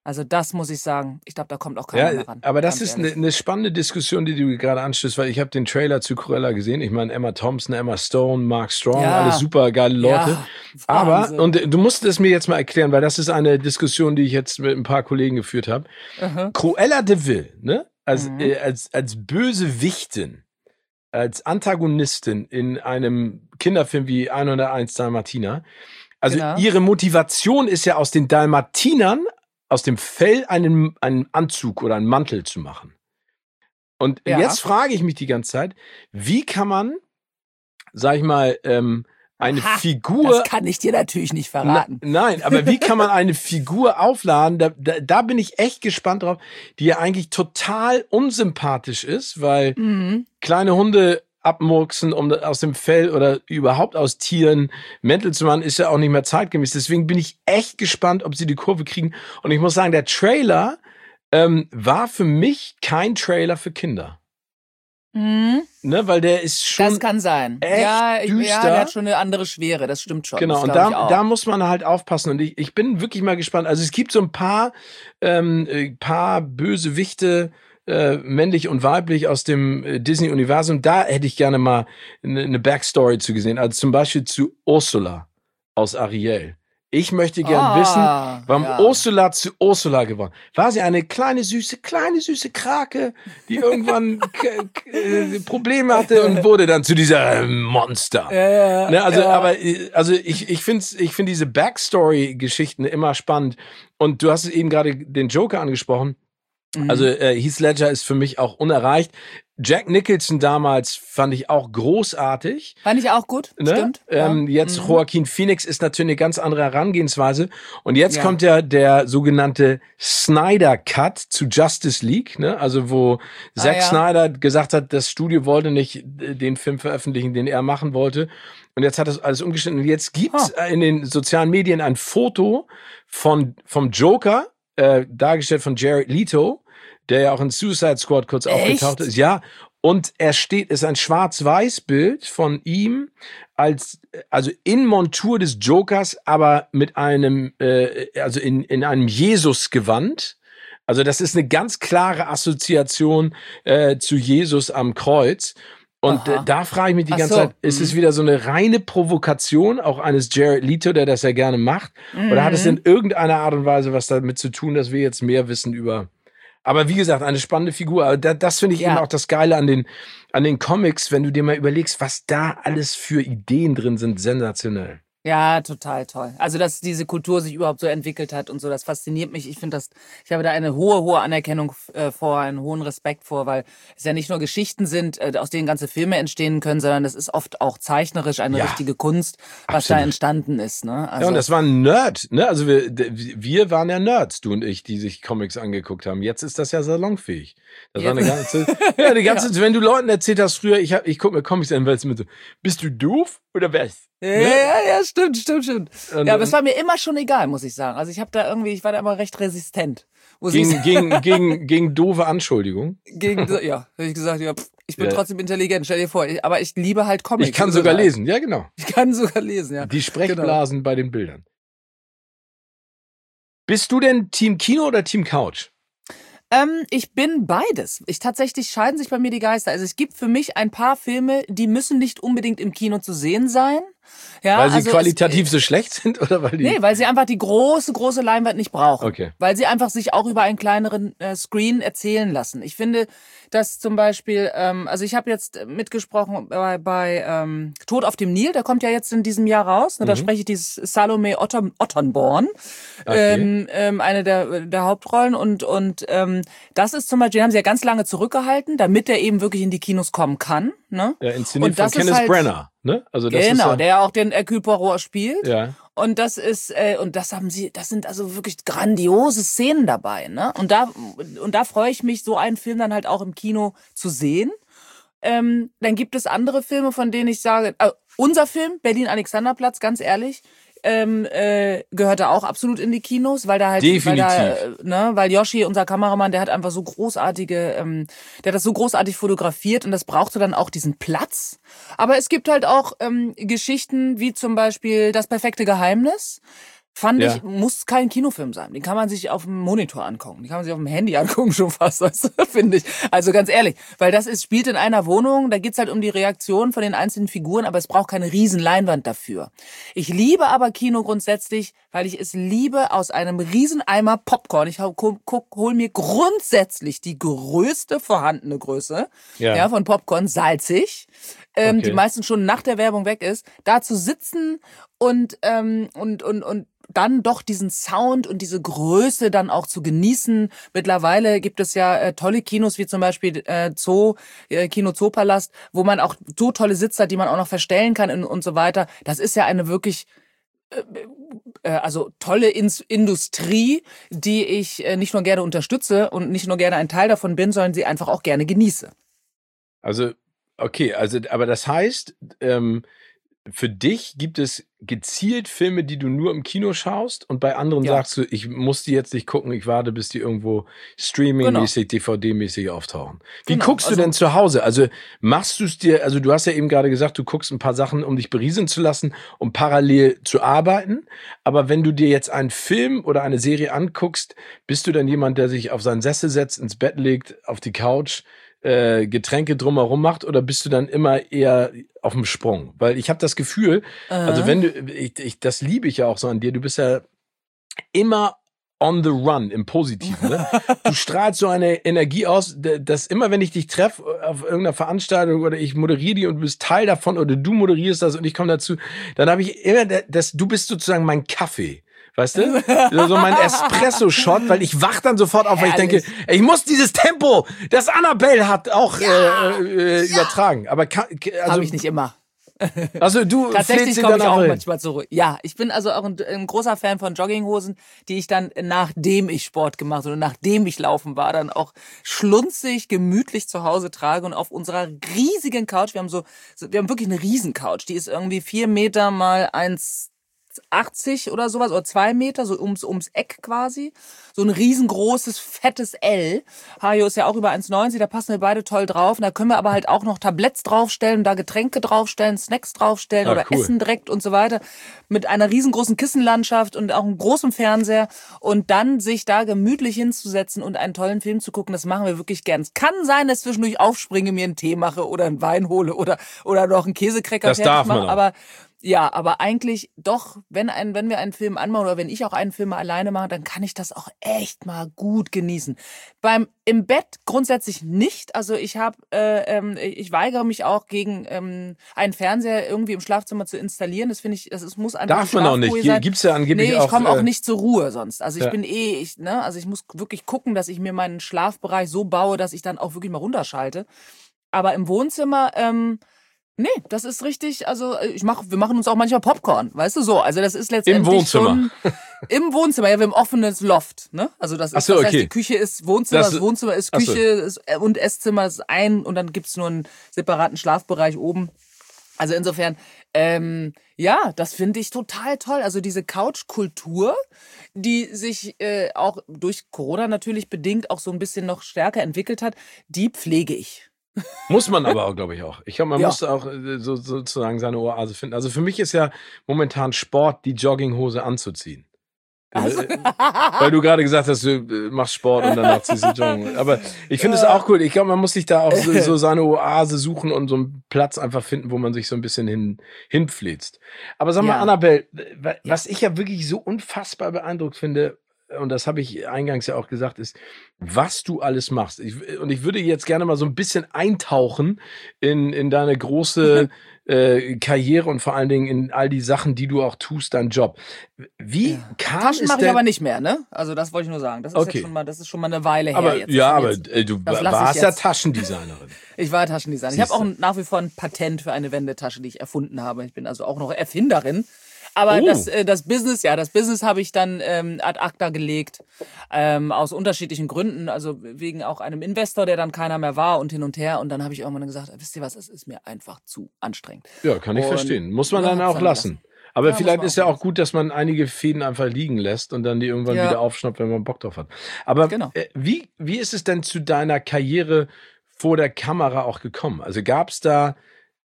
Also das muss ich sagen. Ich glaube, da kommt auch keiner Ja, mehr ran. aber das ganz ist eine, ehrlich. eine spannende Diskussion, die du gerade anstößt, weil ich habe den Trailer zu Cruella gesehen. Ich meine, Emma Thompson, Emma Stone, Mark Strong, Ja. alles super geile Leute. Ja, Aber, Wahnsinn. und du musst es mir jetzt mal erklären, weil das ist eine Diskussion, die ich jetzt mit ein paar Kollegen geführt habe. Aha. Cruella de Vil, ne? Als, Mhm. äh, als, als Bösewichtin, als Antagonistin in einem Kinderfilm wie hunderteins Dalmatiner. Also Genau. ihre Motivation ist ja aus den Dalmatinern, aus dem Fell einen, einen Anzug oder einen Mantel zu machen. Und Ja. jetzt frage ich mich die ganze Zeit, wie kann man, sag ich mal, ähm, eine Aha, Figur... Das kann ich dir natürlich nicht verraten. Na, nein, aber wie kann man eine Figur aufladen? Da, da, da bin ich echt gespannt drauf, die ja eigentlich total unsympathisch ist, weil Mhm. kleine Hunde abmurksen, um aus dem Fell oder überhaupt aus Tieren Mäntel zu machen, ist ja auch nicht mehr zeitgemäß. Deswegen bin ich echt gespannt, ob sie die Kurve kriegen. Und ich muss sagen, der Trailer ähm, war für mich kein Trailer für Kinder. Mhm. Ne, weil der ist schon Das kann sein. echt ja, ich, ja, düster. der hat schon eine andere Schwere, das stimmt schon. Genau, das und glaub ich da, auch. da muss man halt aufpassen. Und ich, ich bin wirklich mal gespannt. Also es gibt so ein paar, ähm, äh, paar Bösewichte, äh, männlich und weiblich aus dem äh, Disney-Universum. Da hätte ich gerne mal eine, eine Backstory zu gesehen. Also zum Beispiel zu Ursula aus Ariel. Ich möchte gern Ah, wissen, warum ja. Ursula zu Ursula geworden. War sie eine kleine, süße, kleine, süße Krake, die irgendwann k- k- äh, Probleme hatte und wurde dann zu dieser äh, Monster? Ja, ja, Ne, also, ja. aber äh, also ich, ich finde ich find diese Backstory-Geschichten immer spannend. Und du hast eben gerade den Joker angesprochen. Mhm. Also äh, Heath Ledger ist für mich auch unerreicht. Jack Nicholson damals fand ich auch großartig. Fand ich auch gut, Ne? stimmt. Ähm, ja. jetzt Mhm. Joaquin Phoenix ist natürlich eine ganz andere Herangehensweise. Und jetzt Ja. kommt ja der sogenannte Snyder Cut zu Justice League, ne? Also wo Ah, Zack ja. Snyder gesagt hat, das Studio wollte nicht äh, den Film veröffentlichen, den er machen wollte. Und jetzt hat das alles umgeschnitten. Und jetzt gibt's Huh. in den sozialen Medien ein Foto von vom Joker, äh, dargestellt von Jared Leto, der ja auch in Suicide Squad kurz Echt? aufgetaucht ist. Ja, und er steht, ist ein Schwarz-Weiß-Bild von ihm als, also in Montur des Jokers, aber mit einem, äh, also in, in einem Jesus-Gewand. Also das ist eine ganz klare Assoziation äh, zu Jesus am Kreuz. Und äh, Aha. da frage ich mich die Ach ganze so. Zeit, ist es Mhm. wieder so eine reine Provokation, auch eines Jared Leto, der das ja gerne macht? Oder hat es in Mhm. irgendeiner Art und Weise was damit zu tun, dass wir jetzt mehr wissen über... Aber wie gesagt, eine spannende Figur. Aber da, das finde ich Ja. eben auch das Geile an den, an den Comics, wenn du dir mal überlegst, was da alles für Ideen drin sind, sensationell. Ja, total toll. Also, dass diese Kultur sich überhaupt so entwickelt hat und so, das fasziniert mich. Ich finde das, ich habe da eine hohe, hohe Anerkennung äh, vor, einen hohen Respekt vor, weil es ja nicht nur Geschichten sind, äh, aus denen ganze Filme entstehen können, sondern es ist oft auch zeichnerisch eine Ja, richtige Kunst, was absolut. da entstanden ist. Ne? Also, Ja, und das war ein Nerd, ne? Also wir, d- wir waren ja Nerds, du und ich, die sich Comics angeguckt haben. Jetzt ist das ja salonfähig. Das war eine Jetzt- ganze, ja, die ganze, wenn du Leuten erzählt hast früher, ich hab, ich guck mir Comics an, weil es mit so, bist du doof oder was? ja, Ne? ja, ja, stimmt, stimmt, stimmt. Und, Ja, aber es und war mir immer schon egal, muss ich sagen. Also ich habe da irgendwie, ich war da immer recht resistent. Muss ich gegen, sagen. gegen, gegen, gegen doofe Anschuldigungen. Gegen, ja, habe ich gesagt, ja, pff, ich bin Ja. trotzdem intelligent, stell dir vor. Ich, aber ich liebe halt Comics. Ich kann Also sogar da- lesen, ja genau. Ich kann sogar lesen, ja. Die Sprechblasen bei den Bildern. Bist du denn Team Kino oder Team Couch? Ähm, ich bin beides. Ich tatsächlich scheiden sich bei mir die Geister. Also es gibt für mich ein paar Filme, die müssen nicht unbedingt im Kino zu sehen sein. Ja, Weil sie also qualitativ so schlecht sind oder weil Es, die... nee, weil sie einfach die große, große Leinwand nicht brauchen. Okay. Weil sie einfach sich auch über einen kleineren äh, Screen erzählen lassen. Ich finde, dass zum Beispiel, ähm, also ich habe jetzt mitgesprochen bei, bei ähm, Tod auf dem Nil, der kommt ja jetzt in diesem Jahr raus. Ne, da Mhm. spreche ich dieses Salome Otter, Otternborn, Okay. ähm, ähm, eine der, der Hauptrollen. Und, und ähm, das ist zum Beispiel, den haben sie ja ganz lange zurückgehalten, damit er eben wirklich in die Kinos kommen kann. Ne? Ja, inszeniert Und von das ist Kenneth halt- Branagh, ne? Also das ist Genau, ja, der ja auch den Hercule Poirot spielt. ja. Und das ist, äh, und das haben sie, das sind also wirklich grandiose Szenen dabei, ne? Und da, und da freue ich mich, so einen Film dann halt auch im Kino zu sehen. Ähm, dann gibt es andere Filme, von denen ich sage, äh, unser Film, Berlin-Alexanderplatz, ganz ehrlich, ähm, äh, gehört da auch absolut in die Kinos, weil da halt, weil da, Definitiv. äh, ne, weil Yoshi, unser Kameramann, der hat einfach so großartige, ähm, der hat das so großartig fotografiert und das brauchte dann auch diesen Platz. Aber es gibt halt auch ähm, Geschichten wie zum Beispiel Das perfekte Geheimnis Fand Ja. ich, muss kein Kinofilm sein. Den kann man sich auf dem Monitor angucken. Den kann man sich auf dem Handy angucken schon fast, weißt du, finde ich. Also ganz ehrlich, weil das ist, spielt in einer Wohnung, da geht's halt um die Reaktion von den einzelnen Figuren, aber es braucht keine riesen Leinwand dafür. Ich liebe aber Kino grundsätzlich, weil ich es liebe, aus einem riesen Eimer Popcorn, ich hol, guck, hol mir grundsätzlich die größte vorhandene Größe Ja. ja, von Popcorn, salzig, ähm, Okay. die meistens schon nach der Werbung weg ist, da zu sitzen und, ähm, und, und, und dann doch diesen Sound und diese Größe dann auch zu genießen. Mittlerweile gibt es ja äh, tolle Kinos, wie zum Beispiel äh, Zoo, äh, Kino Zoopalast, wo man auch so tolle Sitze hat, die man auch noch verstellen kann und, und so weiter. Das ist ja eine wirklich äh, äh, also tolle Ins- Industrie, die ich äh, nicht nur gerne unterstütze und nicht nur gerne ein Teil davon bin, sondern sie einfach auch gerne genieße. Also, okay, also, aber das heißt, ähm, für dich gibt es gezielt Filme, die du nur im Kino schaust und bei anderen Ja. sagst du, ich muss die jetzt nicht gucken, ich warte, bis die irgendwo streamingmäßig, D V D-mäßig auftauchen. Wie Genau, guckst du also- denn zu Hause? Also machst du es dir, also du hast ja eben gerade gesagt, du guckst ein paar Sachen, um dich berieseln zu lassen, um parallel zu arbeiten. Aber wenn du dir jetzt einen Film oder eine Serie anguckst, bist du dann jemand, der sich auf seinen Sessel setzt, ins Bett legt, auf die Couch, äh, Getränke drumherum macht, oder bist du dann immer eher auf dem Sprung? Weil ich habe das Gefühl, also wenn du, ich, ich, das liebe ich ja auch so an dir, du bist ja immer on the run im Positiven. Ne? Du strahlst so eine Energie aus, d- dass immer, wenn ich dich treffe auf irgendeiner Veranstaltung oder ich moderiere die und du bist Teil davon oder du moderierst das und ich komme dazu, dann habe ich immer, da- das, du bist sozusagen mein Kaffee. Weißt du? So mein Espresso-Shot, weil ich wach dann sofort auf, weil ich denke, Herrlich. ich muss dieses Tempo, das Annabelle hat, auch äh, äh, übertragen. Aber ka- also, Habe ich nicht immer. also du Tatsächlich fliegst komme dann ich auch rein. manchmal zurück. Ja, ich bin also auch ein, ein großer Fan von Jogginghosen, die ich dann, nachdem ich Sport gemacht oder nachdem ich laufen war, dann auch schlunzig, gemütlich zu Hause trage und auf unserer riesigen Couch, wir haben so, wir haben wirklich eine Riesen-Couch, die ist irgendwie vier Meter mal eins achtzig oder sowas, oder zwei Meter, so ums, ums Eck quasi. So ein riesengroßes, fettes L. Hajo ist ja auch über eins neunzig, da passen wir beide toll drauf. Und da können wir aber halt auch noch Tabletts draufstellen, da Getränke draufstellen, Snacks draufstellen Ah, oder cool. Essen direkt und so weiter. Mit einer riesengroßen Kissenlandschaft und auch einem großen Fernseher. Und dann sich da gemütlich hinzusetzen und einen tollen Film zu gucken, das machen wir wirklich gern. Es kann sein, dass ich zwischendurch aufspringe, mir einen Tee mache oder einen Wein hole oder, oder noch einen Käsecracker Das fertig darf man mache. auch. Aber ja, aber eigentlich doch, wenn ein, wenn wir einen Film anmachen oder wenn ich auch einen Film alleine mache, dann kann ich das auch echt mal gut genießen. Beim im Bett grundsätzlich nicht. Also ich habe, äh, ähm, ich weigere mich auch gegen ähm, einen Fernseher irgendwie im Schlafzimmer zu installieren. Das finde ich, das ist, muss einfach Darf man auch nicht. Schlafruhe Hier sein. gibt's ja angeblich Nee, ich auch, komme auch äh, nicht zur Ruhe sonst. Also ich ja. bin eh, ich, ne, also ich muss wirklich gucken, dass ich mir meinen Schlafbereich so baue, dass ich dann auch wirklich mal runterschalte. Aber im Wohnzimmer, ähm, nee, das ist richtig, also ich mach, wir machen uns auch manchmal Popcorn, weißt du so. Also das ist letztendlich Wohnzimmer. schon im Wohnzimmer. Ja, wir haben offenes Loft, ne? Also das ist, Ach so, das heißt, okay. die Küche ist Wohnzimmer, das, Das- Wohnzimmer ist ach so. Küche ist, und Esszimmer ist ein und dann gibt's nur einen separaten Schlafbereich oben. Also insofern, ähm, ja, das finde ich total toll. Also diese Couch-Kultur, die sich äh, auch durch Corona natürlich bedingt auch so ein bisschen noch stärker entwickelt hat, die pflege ich. Muss man aber auch, glaube ich, auch. Ich glaube, man Ja. muss auch äh, so, sozusagen seine Oase finden. Also für mich ist ja momentan Sport, die Jogginghose anzuziehen. Also, Äh, Weil du gerade gesagt hast, du äh, machst Sport und danach ziehst du Joggen. Aber ich finde es auch cool. Ich glaube, man muss sich da auch so, so seine Oase suchen und so einen Platz einfach finden, wo man sich so ein bisschen hin, hinpfläzt. Aber sag mal, Ja. Annabelle, wa- was ich ja wirklich so unfassbar beeindruckt finde, und das habe ich eingangs ja auch gesagt, ist, was du alles machst. Ich, und ich würde jetzt gerne mal so ein bisschen eintauchen in, in deine große äh, Karriere und vor allen Dingen in all die Sachen, die du auch tust, dein Job. Wie Ja. kam Taschen es mache ich denn? aber nicht mehr, ne? Also das wollte ich nur sagen. Das ist Okay. jetzt schon mal, das ist schon mal eine Weile her aber jetzt. ja, Das aber jetzt, äh, du das wa- lass ich warst ja jetzt. Taschendesignerin. Ich war Taschendesigner. Ich habe Siehste. auch nach wie vor ein Patent für eine Wendetasche, die ich erfunden habe. Ich bin also auch noch Erfinderin. Aber Oh. das, äh, das Business, ja, das Business habe ich dann ähm, ad acta gelegt, ähm, aus unterschiedlichen Gründen. Also wegen auch einem Investor, der dann keiner mehr war und hin und her. Und dann habe ich irgendwann gesagt, wisst ihr was, es ist mir einfach zu anstrengend. Ja, kann ich Und- verstehen. Muss man Ja, dann hab's auch dann lassen. gelassen. Aber Ja, muss vielleicht man ist ja auch auch gut, dass man einige Fäden einfach liegen lässt und dann die irgendwann Ja. wieder aufschnappt, wenn man Bock drauf hat. Aber Genau. äh, wie, wie ist es denn zu deiner Karriere vor der Kamera auch gekommen? Also gab es da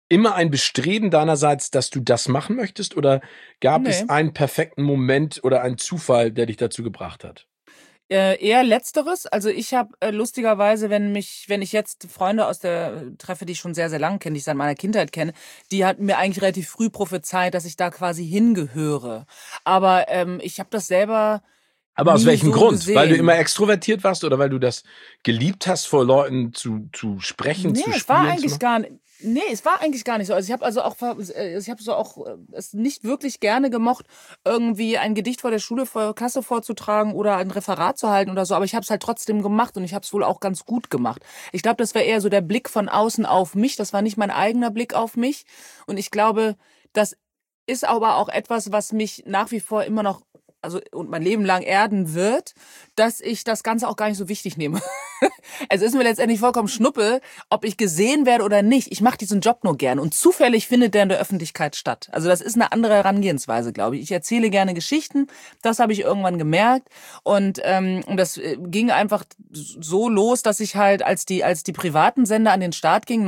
immer ein Bestreben deinerseits, dass du das machen möchtest? Oder gab Nee. es einen perfekten Moment oder einen Zufall, der dich dazu gebracht hat? Äh, eher Letzteres. Also ich habe äh, lustigerweise, wenn mich, wenn ich jetzt Freunde aus der äh, treffe, die ich schon sehr, sehr lange kenne, die ich seit meiner Kindheit kenne, die hatten mir eigentlich relativ früh prophezeit, dass ich da quasi hingehöre. Aber ähm, ich habe das selber Aber aus nie welchem so Grund? Weil du gesehen. immer extrovertiert warst oder weil du das geliebt hast, vor Leuten zu, zu sprechen, Nee, zu es war spielen? Zu eigentlich machen? gar nicht. Nee, es war eigentlich gar nicht so. Also ich habe also auch ver- äh, ich habe so auch äh, es nicht wirklich gerne gemocht, irgendwie ein Gedicht vor der Schule vor der Klasse vorzutragen oder ein Referat zu halten oder so, aber ich habe es halt trotzdem gemacht und ich habe es wohl auch ganz gut gemacht. Ich glaube, das war eher so der Blick von außen auf mich, das war nicht mein eigener Blick auf mich und ich glaube, das ist aber auch etwas, was mich nach wie vor immer noch also und mein Leben lang erden wird, dass ich das Ganze auch gar nicht so wichtig nehme. Es ist mir letztendlich vollkommen Schnuppe, ob ich gesehen werde oder nicht. Ich mache diesen Job nur gern und zufällig findet der in der Öffentlichkeit statt. Also das ist eine andere Herangehensweise, glaube ich. Ich erzähle gerne Geschichten, das habe ich irgendwann gemerkt und ähm, und das äh, ging einfach so los, dass ich halt, als die als die privaten Sender an den Start gingen,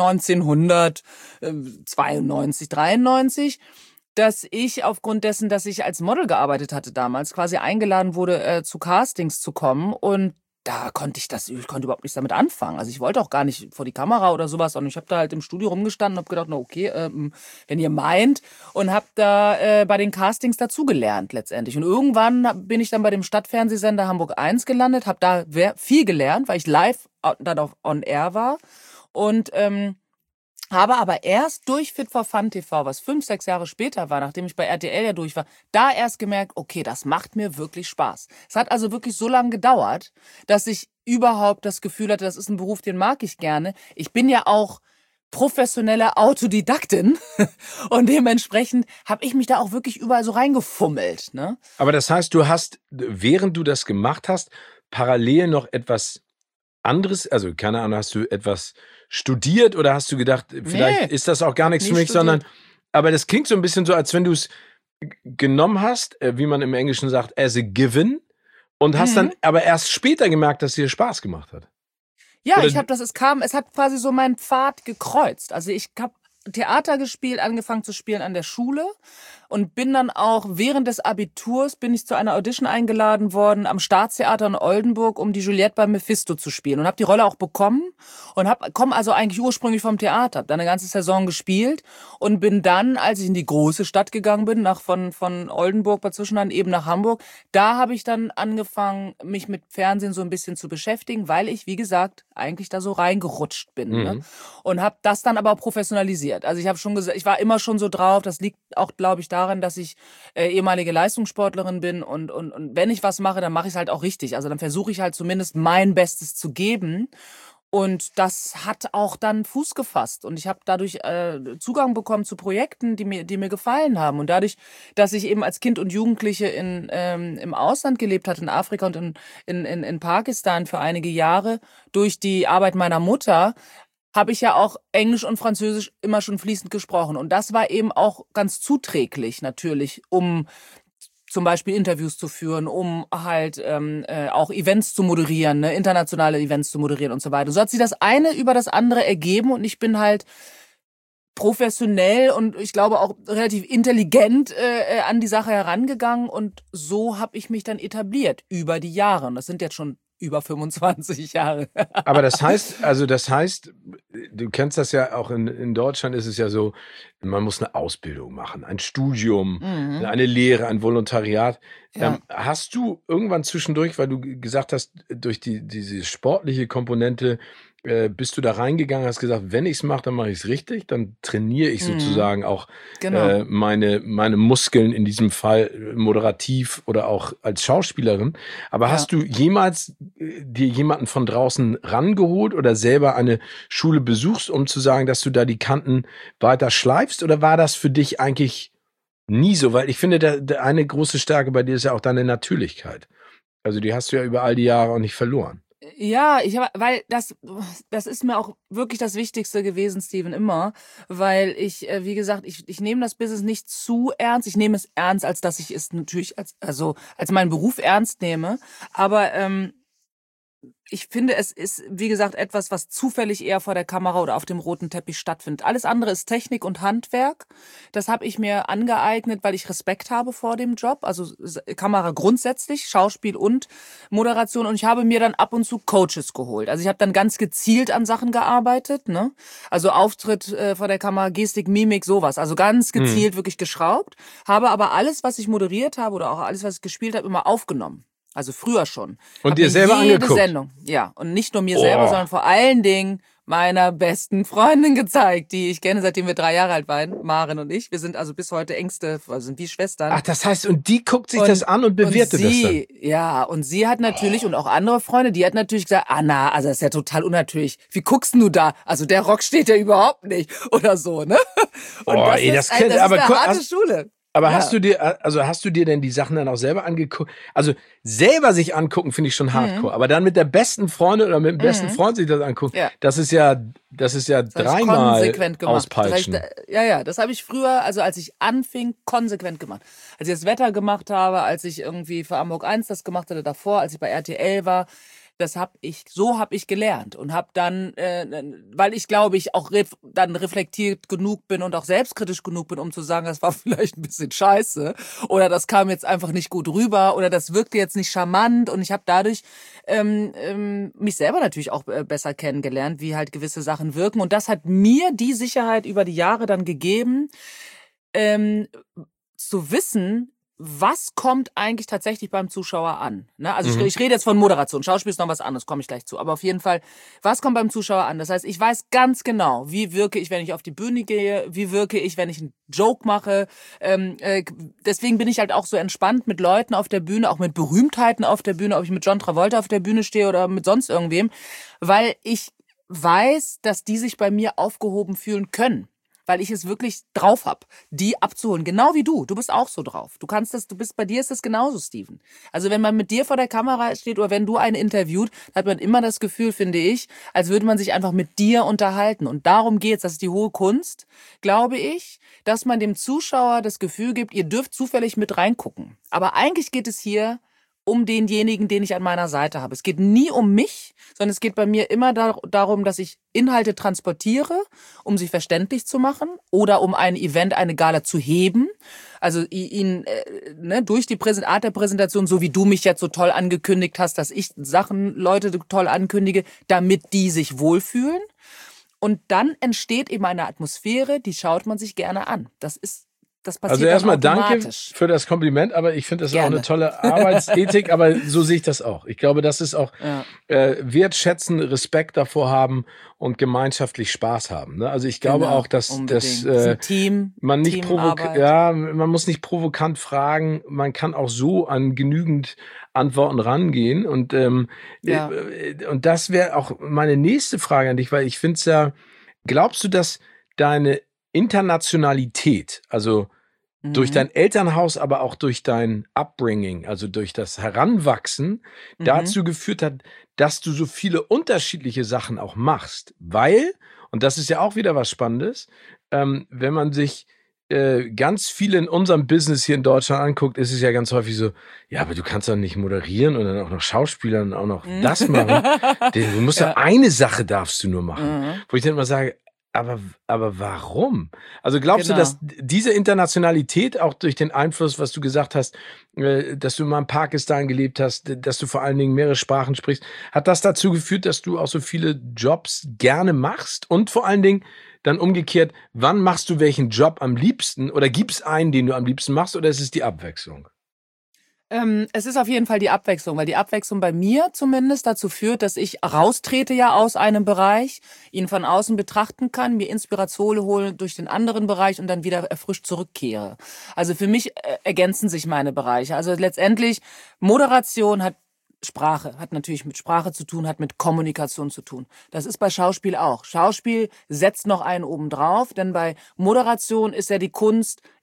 neunzehnhundertzweiundneunzig, dreiundneunzig, dass ich aufgrund dessen, dass ich als Model gearbeitet hatte damals, quasi eingeladen wurde, äh, zu Castings zu kommen und da konnte ich das, ich konnte überhaupt nichts damit anfangen. Also ich wollte auch gar nicht vor die Kamera oder sowas, sondern ich habe da halt im Studio rumgestanden und habe gedacht, na okay, ähm, wenn ihr meint und habe da äh, bei den Castings dazugelernt letztendlich. Und irgendwann hab- bin ich dann bei dem Stadtfernsehsender Hamburg eins gelandet, habe da wer- viel gelernt, weil ich live au- dann auf On Air war und ähm, habe aber erst durch Fit for Fun T V, was fünf, sechs Jahre später war, nachdem ich bei R T L ja durch war, da erst gemerkt, okay, das macht mir wirklich Spaß. Es hat also wirklich so lange gedauert, dass ich überhaupt das Gefühl hatte, das ist ein Beruf, den mag ich gerne. Ich bin ja auch professionelle Autodidaktin und dementsprechend habe ich mich da auch wirklich überall so reingefummelt. Ne? Aber das heißt, du hast, während du das gemacht hast, parallel noch etwas anderes, also keine Ahnung, hast du etwas studiert oder hast du gedacht, vielleicht Nee, ist das auch gar hab nichts für nie mich, sondern, studiert. aber das klingt so ein bisschen so, als wenn du es g- genommen hast, äh, wie man im Englischen sagt, as a given und hast dann Mhm. aber erst später gemerkt, dass es dir Spaß gemacht hat. Ja, Oder ich habe das, es kam, es hat quasi so meinen Pfad gekreuzt. Also ich habe Theater gespielt, angefangen zu spielen an der Schule und bin dann auch während des Abiturs bin ich zu einer Audition eingeladen worden am Staatstheater in Oldenburg, um die Juliette bei Mephisto zu spielen und habe die Rolle auch bekommen und habe komme also eigentlich ursprünglich vom Theater, habe dann eine ganze Saison gespielt und bin dann, als ich in die große Stadt gegangen bin, nach von von Oldenburg bei Zwischenland eben nach Hamburg, da habe ich dann angefangen, mich mit Fernsehen so ein bisschen zu beschäftigen, weil ich, wie gesagt, eigentlich da so reingerutscht bin, ne? mhm. Und habe das dann aber auch professionalisiert. Also ich habe schon gesagt, ich war immer schon so drauf. Das liegt auch, glaube ich, daran, dass ich äh, ehemalige Leistungssportlerin bin und und und wenn ich was mache, dann mache ich es halt auch richtig. Also dann versuche ich halt zumindest mein Bestes zu geben. Und das hat auch dann Fuß gefasst. Und ich habe dadurch äh, Zugang bekommen zu Projekten, die mir, die mir gefallen haben. Und dadurch, dass ich eben als Kind und Jugendliche in, ähm, im Ausland gelebt hatte, in Afrika und in, in, in, in Pakistan für einige Jahre, durch die Arbeit meiner Mutter, habe ich ja auch Englisch und Französisch immer schon fließend gesprochen. Und das war eben auch ganz zuträglich natürlich, um zum Beispiel Interviews zu führen, um halt ähm, äh, auch Events zu moderieren, ne, internationale Events zu moderieren und so weiter. So hat sich das eine über das andere ergeben und ich bin halt professionell und ich glaube auch relativ intelligent äh, äh, an die Sache herangegangen und so habe ich mich dann etabliert über die Jahre. Und das sind jetzt schon über fünfundzwanzig Jahre. Aber das heißt, also das heißt, du kennst das ja auch in, in Deutschland ist es ja so, man muss eine Ausbildung machen, ein Studium, Mhm. eine Lehre, ein Volontariat. Ja. Ähm, hast du irgendwann zwischendurch, weil du g- gesagt hast, durch die, diese sportliche Komponente, äh, bist du da reingegangen, hast gesagt, wenn ich es mache, dann mache ich es richtig, dann trainiere ich Mhm. sozusagen auch Genau. äh, meine, meine Muskeln in diesem Fall äh, moderativ oder auch als Schauspielerin. Aber Ja. hast du jemals äh, dir jemanden von draußen rangeholt oder selber eine Schule besuchst, um zu sagen, dass du da die Kanten weiter schleifst? Oder war das für dich eigentlich nie so? Weil ich finde, der, der eine große Stärke bei dir ist ja auch deine Natürlichkeit. Also die hast du ja über all die Jahre auch nicht verloren. Ja, ich habe, weil das, das ist mir auch wirklich das Wichtigste gewesen, Steven, immer, weil ich, äh, wie gesagt, ich, ich nehme das Business nicht zu ernst. Ich nehme es ernst, als dass ich es natürlich als, also als meinen Beruf ernst nehme. Aber ähm, ich finde, es ist, wie gesagt, etwas, was zufällig eher vor der Kamera oder auf dem roten Teppich stattfindet. Alles andere ist Technik und Handwerk. Das habe ich mir angeeignet, weil ich Respekt habe vor dem Job. Also Kamera grundsätzlich, Schauspiel und Moderation. Und ich habe mir dann ab und zu Coaches geholt. Also ich habe dann ganz gezielt an Sachen gearbeitet, ne? Also Auftritt äh, vor der Kamera, Gestik, Mimik, sowas. Also ganz gezielt, mhm. wirklich geschraubt. Habe aber alles, was ich moderiert habe oder auch alles, was ich gespielt habe, immer aufgenommen. Also früher schon. Und dir selber jede angeguckt? Sendung, ja. Und nicht nur mir oh. selber, sondern vor allen Dingen meiner besten Freundin gezeigt, die ich kenne, seitdem wir drei Jahre alt waren, Maren und ich. Wir sind also bis heute engste, also sind wie Schwestern. Ach, das heißt, und die guckt sich und, das an und bewertet und sie, das dann? Ja, und sie hat natürlich, oh. und auch andere Freunde, die hat natürlich gesagt, Anna, also das ist ja total unnatürlich. Wie guckst du da? Also der Rock steht ja überhaupt nicht. Oder so, ne? Und oh, das, ey, das, ist, kennt, das aber ist eine harte hast, Schule. Aber ja. hast du dir, also hast du dir denn die Sachen dann auch selber angeguckt? Also selber sich angucken finde ich schon hardcore, mhm. aber dann mit der besten Freundin oder mit dem besten mhm. Freund sich das angucken, ja. das ist ja, das ist ja das dreimal konsequent gemacht. auspeitschen. Das ich, ja, ja, das habe ich früher, also als ich anfing, konsequent gemacht. Als ich das Wetter gemacht habe, als ich irgendwie für Hamburg eins das gemacht hatte davor, als ich bei R T L war, das hab ich, so habe ich gelernt und habe dann, äh, weil ich glaube, ich auch ref, dann reflektiert genug bin und auch selbstkritisch genug bin, um zu sagen, das war vielleicht ein bisschen scheiße oder das kam jetzt einfach nicht gut rüber oder das wirkte jetzt nicht charmant und ich habe dadurch ähm, ähm, mich selber natürlich auch äh, besser kennengelernt, wie halt gewisse Sachen wirken und das hat mir die Sicherheit über die Jahre dann gegeben, ähm, zu wissen, was kommt eigentlich tatsächlich beim Zuschauer an? Ne? Also mhm. ich, ich rede jetzt von Moderation, Schauspiel ist noch was anderes, komme ich gleich zu. Aber auf jeden Fall, was kommt beim Zuschauer an? Das heißt, ich weiß ganz genau, wie wirke ich, wenn ich auf die Bühne gehe, wie wirke ich, wenn ich einen Joke mache. Ähm, äh, deswegen bin ich halt auch so entspannt mit Leuten auf der Bühne, auch mit Berühmtheiten auf der Bühne, ob ich mit John Travolta auf der Bühne stehe oder mit sonst irgendwem, weil ich weiß, dass die sich bei mir aufgehoben fühlen können. Weil ich es wirklich drauf hab, die abzuholen. Genau wie du. Du bist auch so drauf. Du kannst das, du bist, bei dir ist das genauso, Steven. Also wenn man mit dir vor der Kamera steht oder wenn du einen interviewt, hat man immer das Gefühl, finde ich, als würde man sich einfach mit dir unterhalten. Und darum geht's. Das ist die hohe Kunst, glaube ich, dass man dem Zuschauer das Gefühl gibt, ihr dürft zufällig mit reingucken. Aber eigentlich geht es hier um denjenigen, den ich an meiner Seite habe. Es geht nie um mich, sondern es geht bei mir immer dar- darum, dass ich Inhalte transportiere, um sie verständlich zu machen oder um ein Event, eine Gala zu heben. Also ihn äh, ne, durch die Präsent- Art der Präsentation, so wie du mich jetzt so toll angekündigt hast, dass ich Sachen, Leute toll ankündige, damit die sich wohlfühlen. Und dann entsteht eben eine Atmosphäre, die schaut man sich gerne an. Das ist Das passiert also erstmal danke automatisch. für das Kompliment, aber ich finde das Gerne. Auch eine tolle Arbeitsethik, aber so sehe ich das auch. Ich glaube, das ist auch ja. äh, wertschätzen, Respekt davor haben und gemeinschaftlich Spaß haben. Ne? Also ich glaube genau, auch, dass, dass äh, Team, man nicht provok- ja, man muss nicht provokant fragen, man kann auch so an genügend Antworten rangehen und ähm, ja. äh, und das wäre auch meine nächste Frage an dich, weil ich finde es ja, glaubst du, dass deine Internationalität, also mhm. durch dein Elternhaus, aber auch durch dein Upbringing, also durch das Heranwachsen, mhm. dazu geführt hat, dass du so viele unterschiedliche Sachen auch machst. Weil, und das ist ja auch wieder was Spannendes, ähm, wenn man sich äh, ganz viel in unserem Business hier in Deutschland anguckt, ist es ja ganz häufig so, ja, aber du kannst doch nicht moderieren und dann auch noch Schauspieler und auch noch mhm. das machen. Du musst ja. ja eine Sache darfst du nur machen. Mhm. Wo ich dann immer sage, Aber, aber warum? Also glaubst genau. du, dass diese Internationalität auch durch den Einfluss, was du gesagt hast, äh, dass du mal in Pakistan gelebt hast, dass du vor allen Dingen mehrere Sprachen sprichst, hat das dazu geführt, dass du auch so viele Jobs gerne machst? Und vor allen Dingen dann umgekehrt, wann machst du welchen Job am liebsten? Oder gibt es einen, den du am liebsten machst, oder ist es die Abwechslung? Ähm, es ist auf jeden Fall die Abwechslung, weil die Abwechslung bei mir zumindest dazu führt, dass ich raustrete ja aus einem Bereich, ihn von außen betrachten kann, mir Inspiration hole durch den anderen Bereich und dann wieder erfrischt zurückkehre. Also für mich äh, ergänzen sich meine Bereiche. Also letztendlich, Moderation hat Sprache, hat natürlich mit Sprache zu tun, hat mit Kommunikation zu tun. Das ist bei Schauspiel auch. Schauspiel setzt noch einen oben drauf, denn bei Moderation ist ja die Kunst,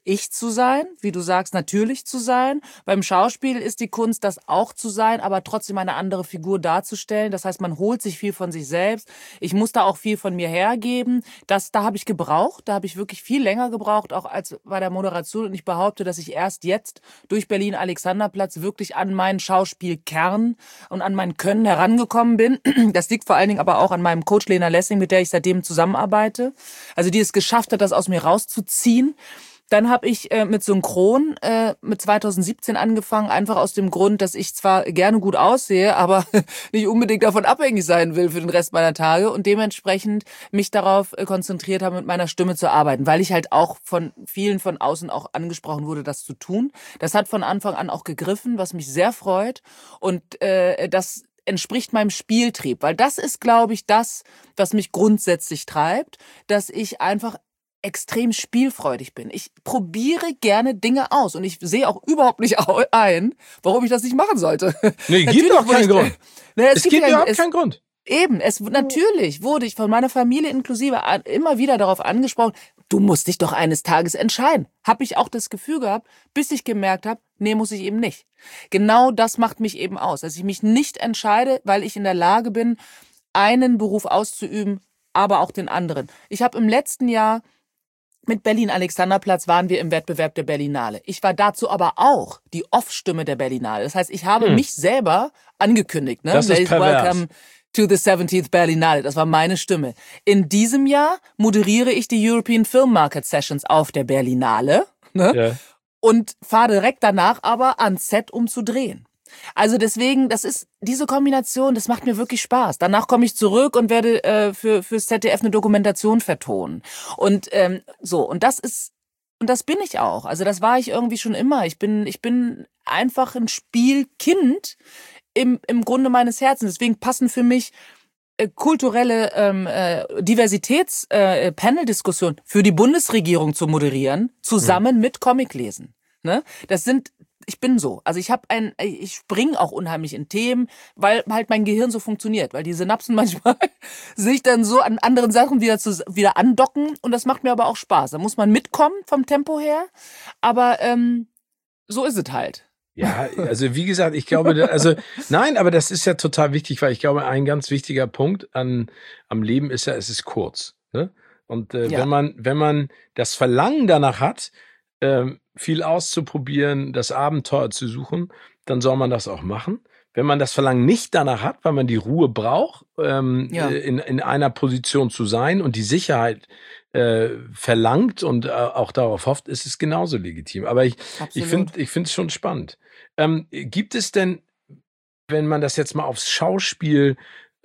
ich zu sein, wie du sagst, natürlich zu sein. Beim Schauspiel ist die Kunst, das auch zu sein, aber trotzdem eine andere Figur darzustellen. Das heißt, man holt sich viel von sich selbst. Ich muss da auch viel von mir hergeben. Das, da habe ich gebraucht, da habe ich wirklich viel länger gebraucht, auch als bei der Moderation. Und ich behaupte, dass ich erst jetzt durch Berlin-Alexanderplatz wirklich an meinen Schauspielkern und an mein Können herangekommen bin. Das liegt vor allen Dingen aber auch an meinem Coach Lena Lessing, mit der ich seitdem zusammenarbeite. Also die es geschafft hat, das aus mir rauszuziehen. Dann habe ich äh, mit Synchron äh, mit zweitausendsiebzehn angefangen, einfach aus dem Grund, dass ich zwar gerne gut aussehe, aber nicht unbedingt davon abhängig sein will für den Rest meiner Tage und dementsprechend mich darauf äh, konzentriert habe, mit meiner Stimme zu arbeiten, weil ich halt auch von vielen von außen auch angesprochen wurde, das zu tun. Das hat von Anfang an auch gegriffen, was mich sehr freut und äh, das entspricht meinem Spieltrieb, weil das ist, glaube ich, das, was mich grundsätzlich treibt, dass ich einfach extrem spielfreudig bin. Ich probiere gerne Dinge aus und ich sehe auch überhaupt nicht ein, warum ich das nicht machen sollte. Nee, gibt auch keinen Grund. Ne, es, es gibt, gibt ja, überhaupt es, keinen Grund. Eben, es natürlich wurde ich von meiner Familie inklusive immer wieder darauf angesprochen, du musst dich doch eines Tages entscheiden. Habe ich auch das Gefühl gehabt, bis ich gemerkt habe, nee, muss ich eben nicht. Genau das macht mich eben aus, dass ich mich nicht entscheide, weil ich in der Lage bin, einen Beruf auszuüben, aber auch den anderen. Ich habe im letzten Jahr mit Berlin-Alexanderplatz waren wir im Wettbewerb der Berlinale. Ich war dazu aber auch die Off-Stimme der Berlinale. Das heißt, ich habe hm. mich selber angekündigt. Ne? Das ist pervers. Welcome to the seventeenth Berlinale. Das war meine Stimme. In diesem Jahr moderiere ich die European Film Market Sessions auf der Berlinale. Ne? Ja. Und fahre direkt danach aber ans Set, um zu drehen. Also deswegen, das ist diese Kombination, das macht mir wirklich Spaß. Danach komme ich zurück und werde äh, für fürs Z D F eine Dokumentation vertonen. Und ähm, so, und das ist und das bin ich auch. Also das war ich irgendwie schon immer. Ich bin ich bin einfach ein Spielkind im im Grunde meines Herzens. Deswegen passen für mich äh, kulturelle ähm, äh, Diversitäts-Panel-Diskussionen äh, für die Bundesregierung zu moderieren, zusammen hm. mit Comiclesen. Ne? Das sind Ich bin so. Also ich habe ein, ich springe auch unheimlich in Themen, weil halt mein Gehirn so funktioniert, weil die Synapsen manchmal sich dann so an anderen Sachen wieder zu, wieder andocken und das macht mir aber auch Spaß. Da muss man mitkommen vom Tempo her, aber ähm, so ist es halt. Ja, also wie gesagt, ich glaube, also nein, aber das ist ja total wichtig, weil ich glaube, ein ganz wichtiger Punkt an am Leben ist ja, es ist kurz. Ne? Und äh, ja. wenn man wenn man das Verlangen danach hat, ähm, viel auszuprobieren, das Abenteuer zu suchen, dann soll man das auch machen. Wenn man das Verlangen nicht danach hat, weil man die Ruhe braucht, ähm, ja. in, in einer Position zu sein und die Sicherheit äh, verlangt und äh, auch darauf hofft, ist es genauso legitim. Aber ich, ich finde ich finde es schon spannend. Ähm, gibt es denn, wenn man das jetzt mal aufs Schauspiel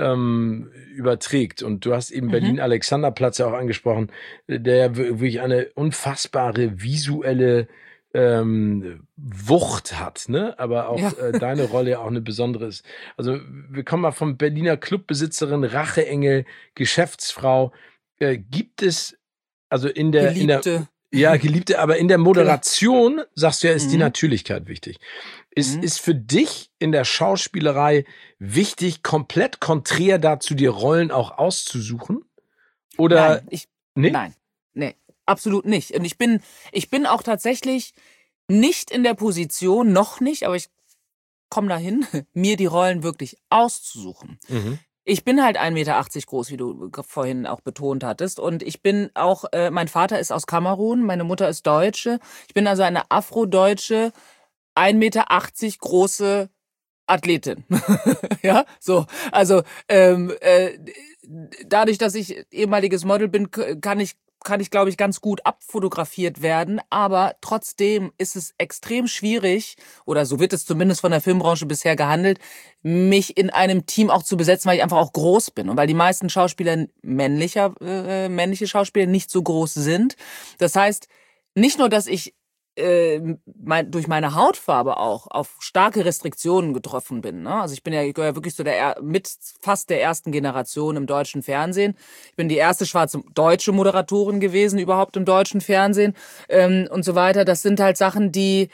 ähm, überträgt, und du hast eben mhm. Berlin-Alexanderplatz ja auch angesprochen, der wirklich eine unfassbare visuelle ähm, Wucht hat, ne? Aber auch ja. äh, deine Rolle auch eine besondere ist. Also wir kommen mal vom Berliner Clubbesitzerin, Racheengel, Geschäftsfrau. Äh, gibt es also in der Geliebte. in der ja Geliebte, aber in der Moderation sagst du ja, ist mhm. die Natürlichkeit wichtig. Ist mhm. ist für dich in der Schauspielerei wichtig, komplett konträr dazu dir Rollen auch auszusuchen? Oder nein, ich, nee? nein, nee. Absolut nicht. Und ich bin, ich bin auch tatsächlich nicht in der Position, noch nicht, aber ich komme dahin, mir die Rollen wirklich auszusuchen. Mhm. Ich bin halt ein Meter achtzig groß, wie du vorhin auch betont hattest. Und ich bin auch, äh, mein Vater ist aus Kamerun, meine Mutter ist Deutsche. Ich bin also eine afrodeutsche, ein Meter achtzig große Athletin. Ja, so. Also ähm, äh, dadurch, dass ich ehemaliges Model bin, kann ich kann ich, glaube ich, ganz gut abfotografiert werden, aber trotzdem ist es extrem schwierig, oder so wird es zumindest von der Filmbranche bisher gehandelt, mich in einem Team auch zu besetzen, weil ich einfach auch groß bin und weil die meisten Schauspieler, männlicher, äh, männliche Schauspieler nicht so groß sind. Das heißt, nicht nur, dass ich äh, mein, durch meine Hautfarbe auch auf starke Restriktionen getroffen bin. Ne? Also ich bin ja, ich gehöre wirklich zu der mit fast der ersten Generation im deutschen Fernsehen. Ich bin die erste schwarze deutsche Moderatorin gewesen überhaupt im deutschen Fernsehen ähm, und so weiter. Das sind halt Sachen, die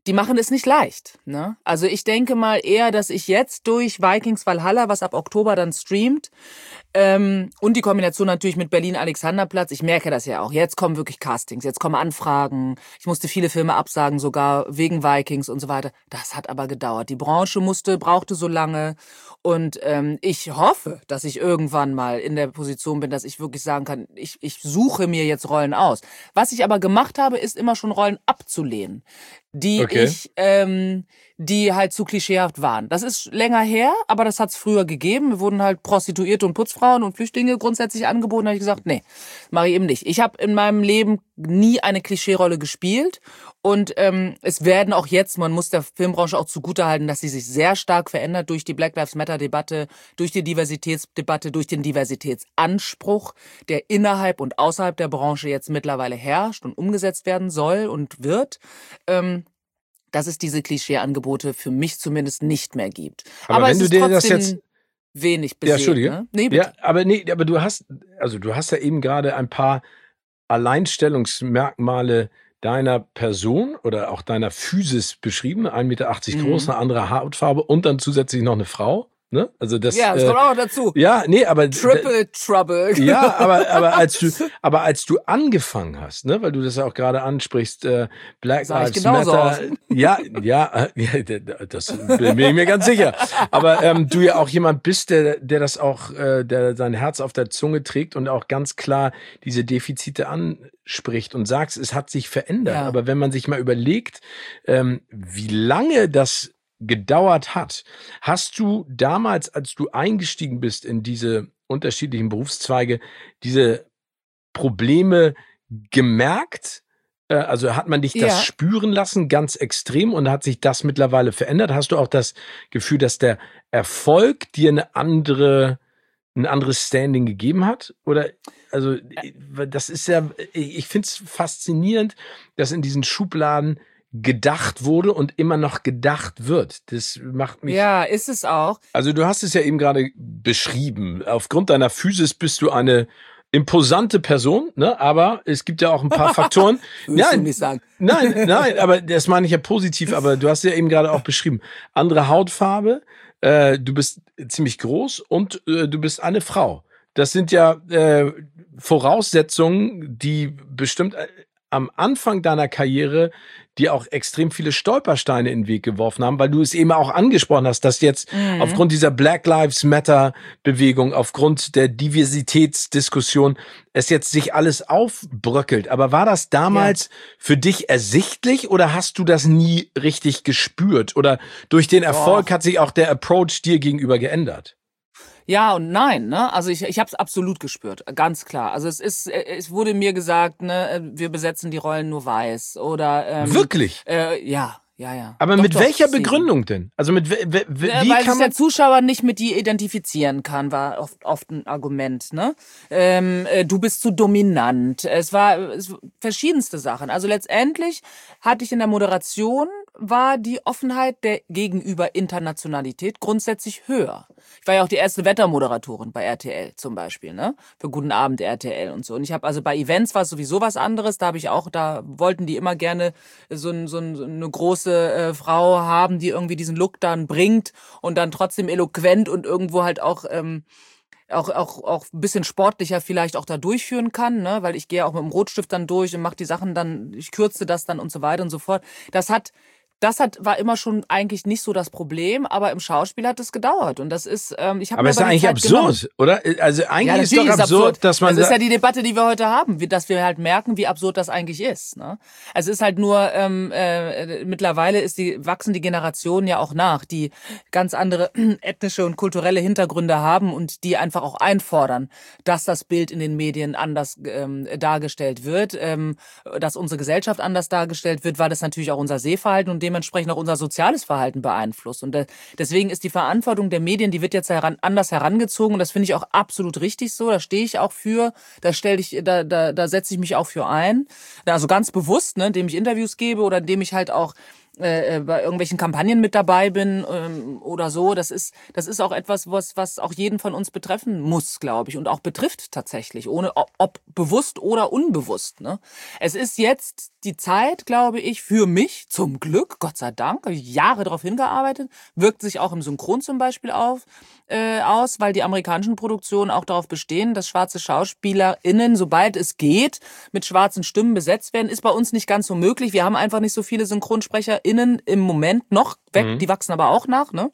die machen es nicht leicht. Ne? Also ich denke mal eher, dass ich jetzt durch Vikings Valhalla, was ab Oktober dann streamt, ähm, und die Kombination natürlich mit Berlin-Alexanderplatz, ich merke das ja auch. Jetzt kommen wirklich Castings, jetzt kommen Anfragen. Ich musste viele Filme absagen, sogar wegen Vikings und so weiter. Das hat aber gedauert. Die Branche musste, brauchte so lange. Und ähm, ich hoffe, dass ich irgendwann mal in der Position bin, dass ich wirklich sagen kann, ich, ich suche mir jetzt Rollen aus. Was ich aber gemacht habe, ist immer schon Rollen abzulehnen, die Okay. ich, ähm, die halt zu klischeehaft waren. Das ist länger her, aber das hat's früher gegeben. Wir wurden halt Prostituierte und Putzfrauen und Flüchtlinge grundsätzlich angeboten. Da habe ich gesagt, nee, mache ich eben nicht. Ich habe in meinem Leben nie eine Klischeerolle gespielt und ähm, es werden auch jetzt, man muss der Filmbranche auch zugutehalten, dass sie sich sehr stark verändert durch die Black Lives Matter Debatte, durch die Diversitätsdebatte, durch den Diversitätsanspruch, der innerhalb und außerhalb der Branche jetzt mittlerweile herrscht und umgesetzt werden soll und wird. Ähm, dass es diese Klischeeangebote für mich zumindest nicht mehr gibt. Aber Aber wenn es du ist dir das trotzdem jetzt- wenig Ja, besehen. Entschuldige. Ne? Nee, bitte. Ja, aber nee, aber du hast, also du hast ja eben gerade ein paar Alleinstellungsmerkmale deiner Person oder auch deiner Physis beschrieben. ein Meter achtzig Mhm. groß, eine andere Hautfarbe und dann zusätzlich noch eine Frau. Ne? Also das, Ja, das äh, kommt auch dazu. ja, nee, aber Triple Trouble. ja, aber, aber als du, aber als du angefangen hast, ne, weil du das ja auch gerade ansprichst, äh, Black Sah ich Lives genauso Matter, aus. ja, ja, äh, ja, das bin ich mir ganz sicher. Aber ähm, du ja auch jemand bist, der, der das auch, äh, der sein Herz auf der Zunge trägt und auch ganz klar diese Defizite anspricht und sagst, es hat sich verändert. Ja. Aber wenn man sich mal überlegt, ähm, wie lange das gedauert hat, hast du damals, als du eingestiegen bist in diese unterschiedlichen Berufszweige, diese Probleme gemerkt? Äh, Also hat man dich das Ja. spüren lassen, ganz extrem, und hat sich das mittlerweile verändert? Hast du auch das Gefühl, dass der Erfolg dir eine andere, ein anderes Standing gegeben hat? Oder, also, das ist ja, ich finde es faszinierend, dass in diesen Schubladen gedacht wurde und immer noch gedacht wird. Das macht mich. Ja, ist es auch. Also du hast es ja eben gerade beschrieben. Aufgrund deiner Physis bist du eine imposante Person, ne? Aber es gibt ja auch ein paar Faktoren. Würdest du Nein, nicht sagen. nein, nein, aber das meine ich ja positiv, aber du hast ja eben gerade auch beschrieben. Andere Hautfarbe, äh, du bist ziemlich groß und äh, du bist eine Frau. Das sind ja äh, Voraussetzungen, die bestimmt äh, am Anfang deiner Karriere dir auch extrem viele Stolpersteine in den Weg geworfen haben, weil du es eben auch angesprochen hast, dass jetzt Mhm. aufgrund dieser Black Lives Matter Bewegung, aufgrund der Diversitätsdiskussion, es jetzt sich alles aufbröckelt. Aber war das damals für dich ersichtlich oder hast du das nie richtig gespürt? Oder durch den Erfolg Doch. hat sich auch der Approach dir gegenüber geändert? Ja und nein, ne? Also ich, ich habe es absolut gespürt, ganz klar. Also es ist, äh, es wurde mir gesagt, ne, wir besetzen die Rollen nur weiß oder ähm, Wirklich? Äh, ja, ja, ja. Aber Doch, mit doch, welcher deswegen. Begründung denn? Also mit we- we- we- Äh, wie weil kann sich man der Zuschauer nicht mit dir identifizieren kann, war oft, oft ein Argument. Ne? Ähm, äh, du bist zu dominant. Es war es, verschiedenste Sachen. Also letztendlich hatte ich in der Moderation, war die Offenheit der gegenüber Internationalität grundsätzlich höher. Ich war ja auch die erste Wettermoderatorin bei R T L zum Beispiel, ne? Für Guten Abend R T L und so. Und ich habe also bei Events war es sowieso was anderes. Da habe ich auch, da wollten die immer gerne so, ein, so, ein, so eine große äh, Frau haben, die irgendwie diesen Look dann bringt und dann trotzdem eloquent und irgendwo halt auch ähm, auch auch auch ein bisschen sportlicher vielleicht auch da durchführen kann, ne? Weil ich gehe auch mit dem Rotstift dann durch und mache die Sachen dann, ich kürze das dann und so weiter und so fort. Das hat Das hat, war immer schon eigentlich nicht so das Problem, aber im Schauspiel hat es gedauert. Und das ist, ähm, ich habe Aber mir ist ja aber die eigentlich Zeit genommen. absurd, oder? Also eigentlich Ja, ist doch natürlich absurd, dass man Das ist sa- ja die Debatte, die wir heute haben, wie, dass wir halt merken, wie absurd das eigentlich ist. Ne? Also es ist halt nur, ähm, äh, mittlerweile ist die, wachsen die Generationen ja auch nach, die ganz andere ethnische und kulturelle Hintergründe haben und die einfach auch einfordern, dass das Bild in den Medien anders ähm, dargestellt wird, ähm, dass unsere Gesellschaft anders dargestellt wird, weil das natürlich auch unser Sehverhalten und dementsprechend auch unser soziales Verhalten beeinflusst. Und de- deswegen ist die Verantwortung der Medien, die wird jetzt heran, anders herangezogen. Und das finde ich auch absolut richtig so. Da stehe ich auch für. Da stelle ich, da, da, da setze ich mich auch für ein. Also ganz bewusst, ne, indem ich Interviews gebe oder indem ich halt auch äh, bei irgendwelchen Kampagnen mit dabei bin ähm, oder so. Das ist, das ist auch etwas, was, was auch jeden von uns betreffen muss, glaube ich, und auch betrifft tatsächlich, ohne ob, ob bewusst oder unbewusst. Ne? Es ist jetzt die Zeit, glaube ich, für mich, zum Glück, Gott sei Dank, habe ich Jahre darauf hingearbeitet, wirkt sich auch im Synchron zum Beispiel auf, äh, aus, weil die amerikanischen Produktionen auch darauf bestehen, dass schwarze SchauspielerInnen, sobald es geht, mit schwarzen Stimmen besetzt werden. Ist bei uns nicht ganz so möglich. Wir haben einfach nicht so viele SynchronsprecherInnen im Moment noch weg. Mhm. Die wachsen aber auch nach, ne?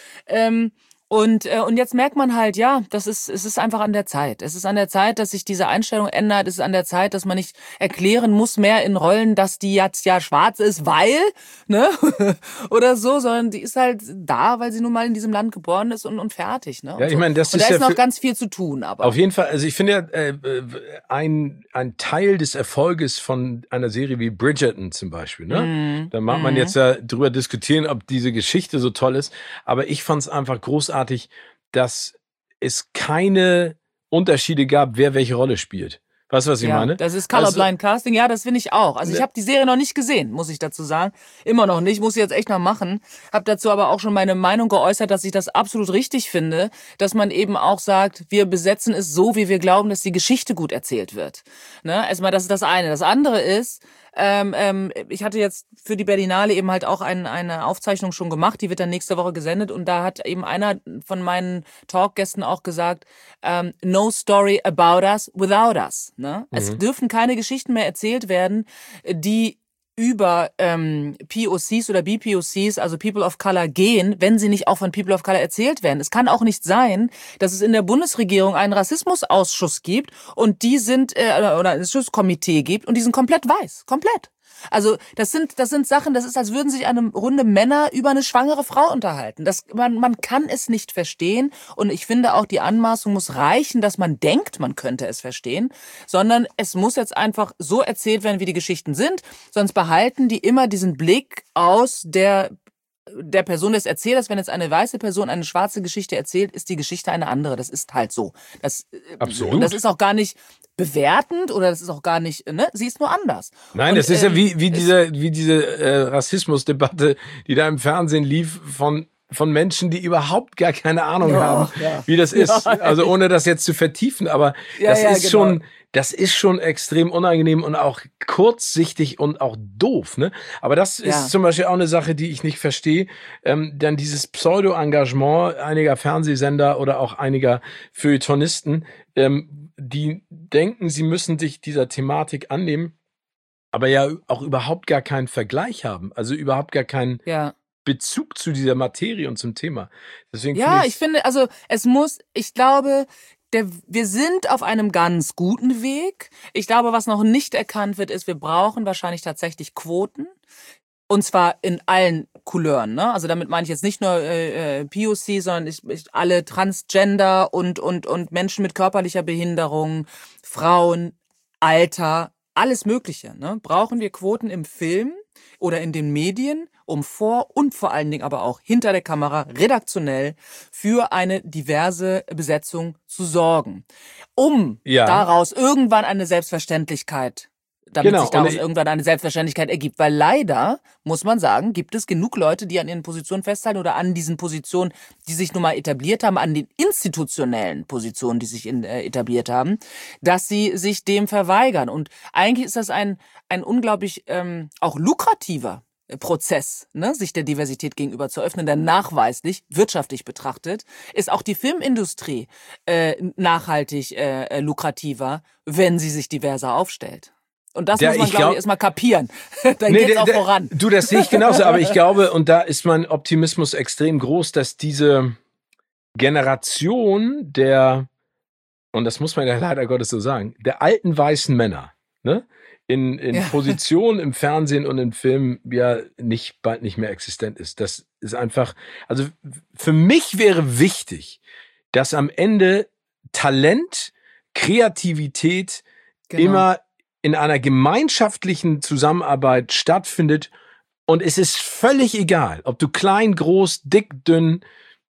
Ähm, Und, äh, und jetzt merkt man halt, ja, das ist, es ist einfach an der Zeit. Es ist an der Zeit, dass sich diese Einstellung ändert. Es ist an der Zeit, dass man nicht erklären muss mehr in Rollen, dass die jetzt ja schwarz ist, weil, ne, oder so, sondern die ist halt da, weil sie nun mal in diesem Land geboren ist und, und fertig, ne. Und ja, ich meine, das und ist da ja ist noch ganz viel zu tun, aber. Auf jeden Fall, also ich finde ja, äh, ein, ein Teil des Erfolges von einer Serie wie Bridgerton zum Beispiel, ne, mm, da mag mm. man jetzt ja drüber diskutieren, ob diese Geschichte so toll ist, aber ich fand es einfach großartig, dass es keine Unterschiede gab, wer welche Rolle spielt. Weißt du, was ich ja, meine? Das ist Colorblind Casting, ja, das finde ich auch. Also ich habe die Serie noch nicht gesehen, muss ich dazu sagen. Immer noch nicht, muss ich jetzt echt noch machen. Habe dazu aber auch schon meine Meinung geäußert, dass ich das absolut richtig finde, dass man eben auch sagt, wir besetzen es so, wie wir glauben, dass die Geschichte gut erzählt wird. Ne? Erstmal, das ist das eine. Das andere ist, Ähm, ähm, ich hatte jetzt für die Berlinale eben halt auch ein, eine Aufzeichnung schon gemacht, die wird dann nächste Woche gesendet und da hat eben einer von meinen Talkgästen auch gesagt, ähm, no story about us without us. Ne? Mhm. Es dürfen keine Geschichten mehr erzählt werden, die über ähm, P O Cs oder B P O Cs, also People of Color, gehen, wenn sie nicht auch von People of Color erzählt werden. Es kann auch nicht sein, dass es in der Bundesregierung einen Rassismusausschuss gibt und die sind, äh, oder ein Schutzkomitee gibt und die sind komplett weiß. Komplett. Also das sind das sind Sachen, das ist, als würden sich eine Runde Männer über eine schwangere Frau unterhalten. Das, man, man kann es nicht verstehen und ich finde auch, die Anmaßung muss reichen, dass man denkt, man könnte es verstehen, sondern es muss jetzt einfach so erzählt werden, wie die Geschichten sind, sonst behalten die immer diesen Blick aus der der Person des Erzählers. Wenn jetzt eine weiße Person eine schwarze Geschichte erzählt, ist die Geschichte eine andere. Das ist halt so. Das, Absolut. So. Und das ist auch gar nicht bewertend oder das ist auch gar nicht, ne? Sie ist nur anders. Nein, und, das ist ähm, ja wie, wie diese, wie diese äh, Rassismusdebatte, die da im Fernsehen lief von von Menschen, die überhaupt gar keine Ahnung ja, haben, ja. wie das ist. Ja, also ohne das jetzt zu vertiefen, aber ja, das ja, ist genau. schon, das ist schon extrem unangenehm und auch kurzsichtig und auch doof, ne? Aber das ja. ist zum Beispiel auch eine Sache, die ich nicht verstehe. Ähm, denn dieses Pseudo-Engagement einiger Fernsehsender oder auch einiger Feuilletonisten, ähm, die denken, sie müssen sich dieser Thematik annehmen, aber ja auch überhaupt gar keinen Vergleich haben. Also überhaupt gar keinen ja. Bezug zu dieser Materie und zum Thema. Deswegen ja, ich finde, also es muss, ich glaube, der, wir sind auf einem ganz guten Weg. Ich glaube, was noch nicht erkannt wird, ist, wir brauchen wahrscheinlich tatsächlich Quoten. Und zwar in allen Couleuren, ne? Also damit meine ich jetzt nicht nur äh, P O C, sondern ich, ich, alle Transgender und, und, und Menschen mit körperlicher Behinderung, Frauen, Alter, alles Mögliche, ne? Brauchen wir Quoten im Film oder in den Medien, um vor und vor allen Dingen aber auch hinter der Kamera redaktionell für eine diverse Besetzung zu sorgen. Um ja. daraus irgendwann eine Selbstverständlichkeit, damit genau. sich daraus irgendwann eine Selbstverständlichkeit ergibt. Weil leider, muss man sagen, gibt es genug Leute, die an ihren Positionen festhalten oder an diesen Positionen, die sich nun mal etabliert haben, an den institutionellen Positionen, die sich in, äh, etabliert haben, dass sie sich dem verweigern. Und eigentlich ist das ein, ein unglaublich ähm, auch lukrativer Prozess, ne, sich der Diversität gegenüber zu öffnen, denn nachweislich, wirtschaftlich betrachtet, ist auch die Filmindustrie äh, nachhaltig äh, lukrativer, wenn sie sich diverser aufstellt. Und das der, muss man, glaube glaub, ich, erstmal kapieren. Dann nee, geht's der, auch der, voran. Du, das sehe ich genauso, aber ich glaube, und da ist mein Optimismus extrem groß, dass diese Generation der, und das muss man ja leider Gottes so sagen, der alten weißen Männer, ne, in, in ja. Positionen im Fernsehen und in Filmen ja nicht, bald nicht mehr existent ist. Das ist einfach, also für mich wäre wichtig, dass am Ende Talent, Kreativität genau. immer in einer gemeinschaftlichen Zusammenarbeit stattfindet und es ist völlig egal, ob du klein, groß, dick, dünn,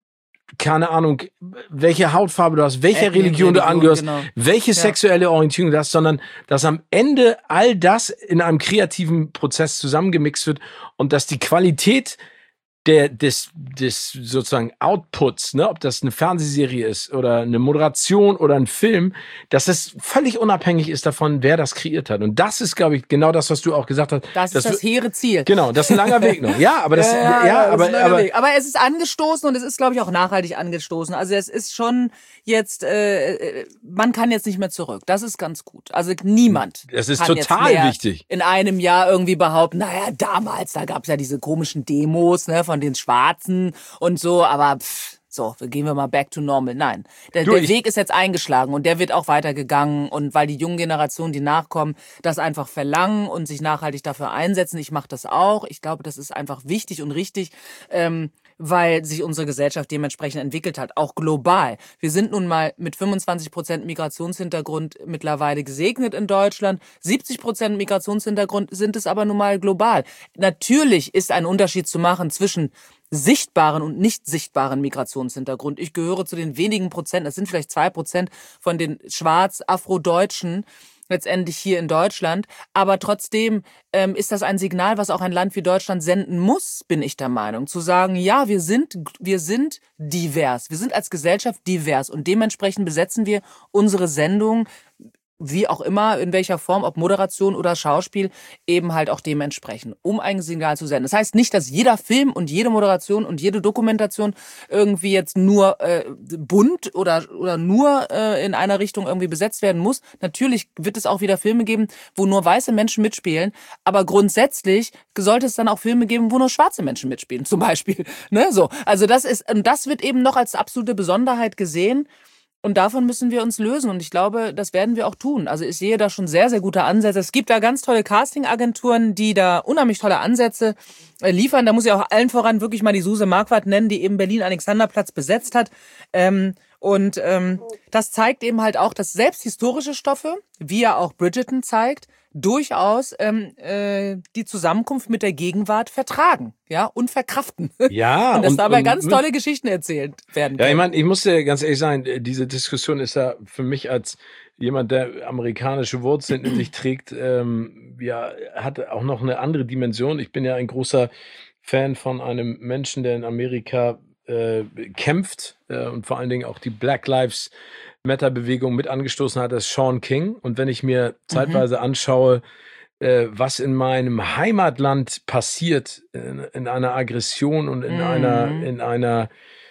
keine Ahnung, welche Hautfarbe du hast, welcher Ethnie, Religion du Religion, angehörst, genau. welche Ja. sexuelle Orientierung du hast, sondern dass am Ende all das in einem kreativen Prozess zusammengemixt wird und dass die Qualität der, des, des sozusagen Outputs, ne, ob das eine Fernsehserie ist oder eine Moderation oder ein Film, dass es völlig unabhängig ist davon, wer das kreiert hat. Und das ist, glaube ich, genau das, was du auch gesagt hast. Das ist das hehre Ziel. Genau, das ist ein langer Weg noch. Ja, aber das, Ja, ja, ja, das aber, ist ein langer aber, Weg. aber es ist angestoßen und es ist, glaube ich, auch nachhaltig angestoßen. Also es ist schon jetzt, äh, man kann jetzt nicht mehr zurück. Das ist ganz gut. Also niemand das ist kann total jetzt mehr wichtig. in einem Jahr irgendwie behaupten, naja, damals, da gab es ja diese komischen Demos, ne, von den Schwarzen und so, aber pff, so, gehen wir mal back to normal. Nein, der, Du, der ich- Weg ist jetzt eingeschlagen und der wird auch weitergegangen und weil die jungen Generationen, die nachkommen, das einfach verlangen und sich nachhaltig dafür einsetzen. Ich mache das auch. Ich glaube, das ist einfach wichtig und richtig, ähm, weil sich unsere Gesellschaft dementsprechend entwickelt hat, auch global. Wir sind nun mal mit fünfundzwanzig Prozent Migrationshintergrund mittlerweile gesegnet in Deutschland. siebzig Prozent Migrationshintergrund sind es aber nun mal global. Natürlich ist ein Unterschied zu machen zwischen sichtbaren und nicht sichtbaren Migrationshintergrund. Ich gehöre zu den wenigen Prozent, das sind vielleicht zwei Prozent von den schwarz-afrodeutschen, letztendlich hier in Deutschland. Aber trotzdem ähm, ist das ein Signal, was auch ein Land wie Deutschland senden muss, bin ich der Meinung. Zu sagen, ja, wir sind, wir sind divers. Wir sind als Gesellschaft divers. Und dementsprechend besetzen wir unsere Sendung, wie auch immer, in welcher Form, ob Moderation oder Schauspiel, eben halt auch dementsprechend, um ein Signal zu senden. Das heißt nicht, dass jeder Film und jede Moderation und jede Dokumentation irgendwie jetzt nur äh, bunt oder oder nur äh, in einer Richtung irgendwie besetzt werden muss. Natürlich wird es auch wieder Filme geben, wo nur weiße Menschen mitspielen, aber grundsätzlich sollte es dann auch Filme geben, wo nur schwarze Menschen mitspielen, zum Beispiel. Ne, so. Also das ist, und das wird eben noch als absolute Besonderheit gesehen. Und davon müssen wir uns lösen. Und ich glaube, das werden wir auch tun. Also ich sehe da schon sehr, sehr gute Ansätze. Es gibt da ganz tolle Casting-Agenturen, die da unheimlich tolle Ansätze äh, liefern. Da muss ich auch allen voran wirklich mal die Suse Marquardt nennen, die eben Berlin-Alexanderplatz besetzt hat. Ähm, und ähm, das zeigt eben halt auch, dass selbst historische Stoffe, wie ja auch Bridgerton zeigt, durchaus ähm, äh, die Zusammenkunft mit der Gegenwart vertragen, ja, und verkraften. Ja, und dass und- dabei und- ganz tolle Geschichten erzählt werden Ja, ich können. meine, ich muss dir ganz ehrlich sagen, diese Diskussion ist ja für mich als jemand, der amerikanische Wurzeln in sich trägt, ähm, ja, hat auch noch eine andere Dimension. Ich bin ja ein großer Fan von einem Menschen, der in Amerika äh, kämpft äh, und vor allen Dingen auch die Black Lives Matter Bewegung mit angestoßen hat, das ist Sean King. Und wenn ich mir zeitweise anschaue, äh, was in meinem Heimatland passiert, in, in einer Aggression und in Mhm. einer, in einer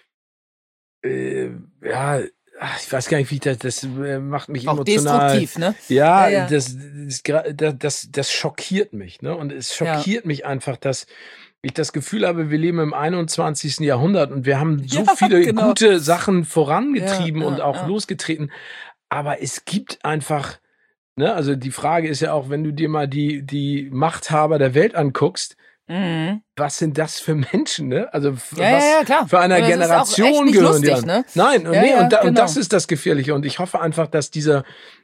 äh, ja, ach, ich weiß gar nicht, wie ich das, das äh, macht mich Auch emotional. destruktiv, ne? Ja, Ja, ja. Das, das, gra- das, das, das schockiert mich, ne? Und es Ja. schockiert mich einfach, dass ich das Gefühl habe, wir leben im einundzwanzigsten Jahrhundert und wir haben so Ja, viele genau. gute Sachen vorangetrieben Ja, ja, und auch ja. losgetreten. Aber es gibt einfach, ne, also die Frage ist ja auch, wenn du dir mal die, die Machthaber der Welt anguckst, Mhm. was sind das für Menschen, ne? Also f- Ja, was ja, ja, klar. für einer Und das ist auch Generation echt nicht gehören die lustig, an. ne? Nein, und, Ja, nee, ja, und, da, und genau. das ist das Gefährliche. Und ich hoffe einfach, dass dieser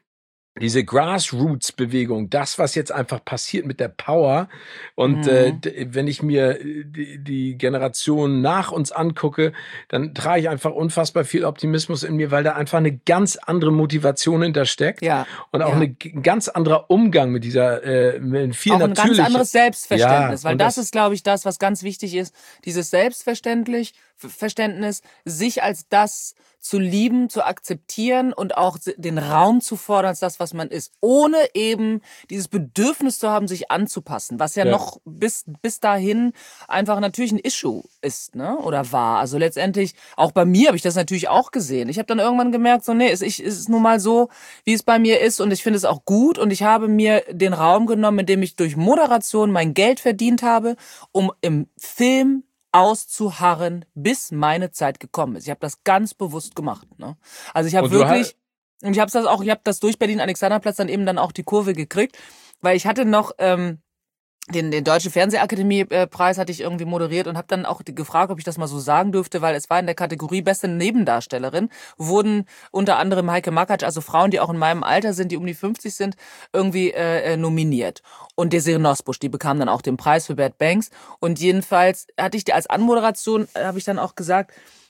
diese Grassroots-Bewegung, das, was jetzt einfach passiert mit der Power und Mhm. äh, d- wenn ich mir äh, die, die Generation nach uns angucke, dann trage ich einfach unfassbar viel Optimismus in mir, weil da einfach eine ganz andere Motivation hintersteckt Ja. und auch ja. eine, g- ein ganz anderer Umgang mit dieser äh, mit viel Auch ein ganz natürlicher- anderes Selbstverständnis, Ja, weil und das, das- ist, glaube ich, das, was ganz wichtig ist. Dieses Selbstverständlich, Verständnis, sich als das zu lieben, zu akzeptieren und auch den Raum zu fordern als das, was man ist, ohne eben dieses Bedürfnis zu haben, sich anzupassen, was ja, Ja. noch bis bis dahin einfach natürlich ein Issue ist, ne, oder war. Also letztendlich auch bei mir habe ich das natürlich auch gesehen. Ich habe dann irgendwann gemerkt, so nee, es, ich, es ist nun mal so, wie es bei mir ist und ich finde es auch gut und ich habe mir den Raum genommen, in dem ich durch Moderation mein Geld verdient habe, um im Film auszuharren, bis meine Zeit gekommen ist. Ich habe das ganz bewusst gemacht. Ne? Also ich habe Und du wirklich, und ich habe das auch, ich habe das durch Berlin-Alexanderplatz dann eben dann auch die Kurve gekriegt, weil ich hatte noch ähm, den, den Deutschen Fernsehakademie-Preis hatte ich irgendwie moderiert und habe dann auch die- gefragt, ob ich das mal so sagen dürfte, weil es war in der Kategorie beste Nebendarstellerin, wurden unter anderem Heike Makatsch, also Frauen, die auch in meinem Alter sind, die um die fünfzig sind, irgendwie äh, äh, nominiert. Und Desiree Nosbusch, die bekam dann auch den Preis für Bad Banks. Und jedenfalls hatte ich die als Anmoderation, äh, habe ich dann auch gesagt,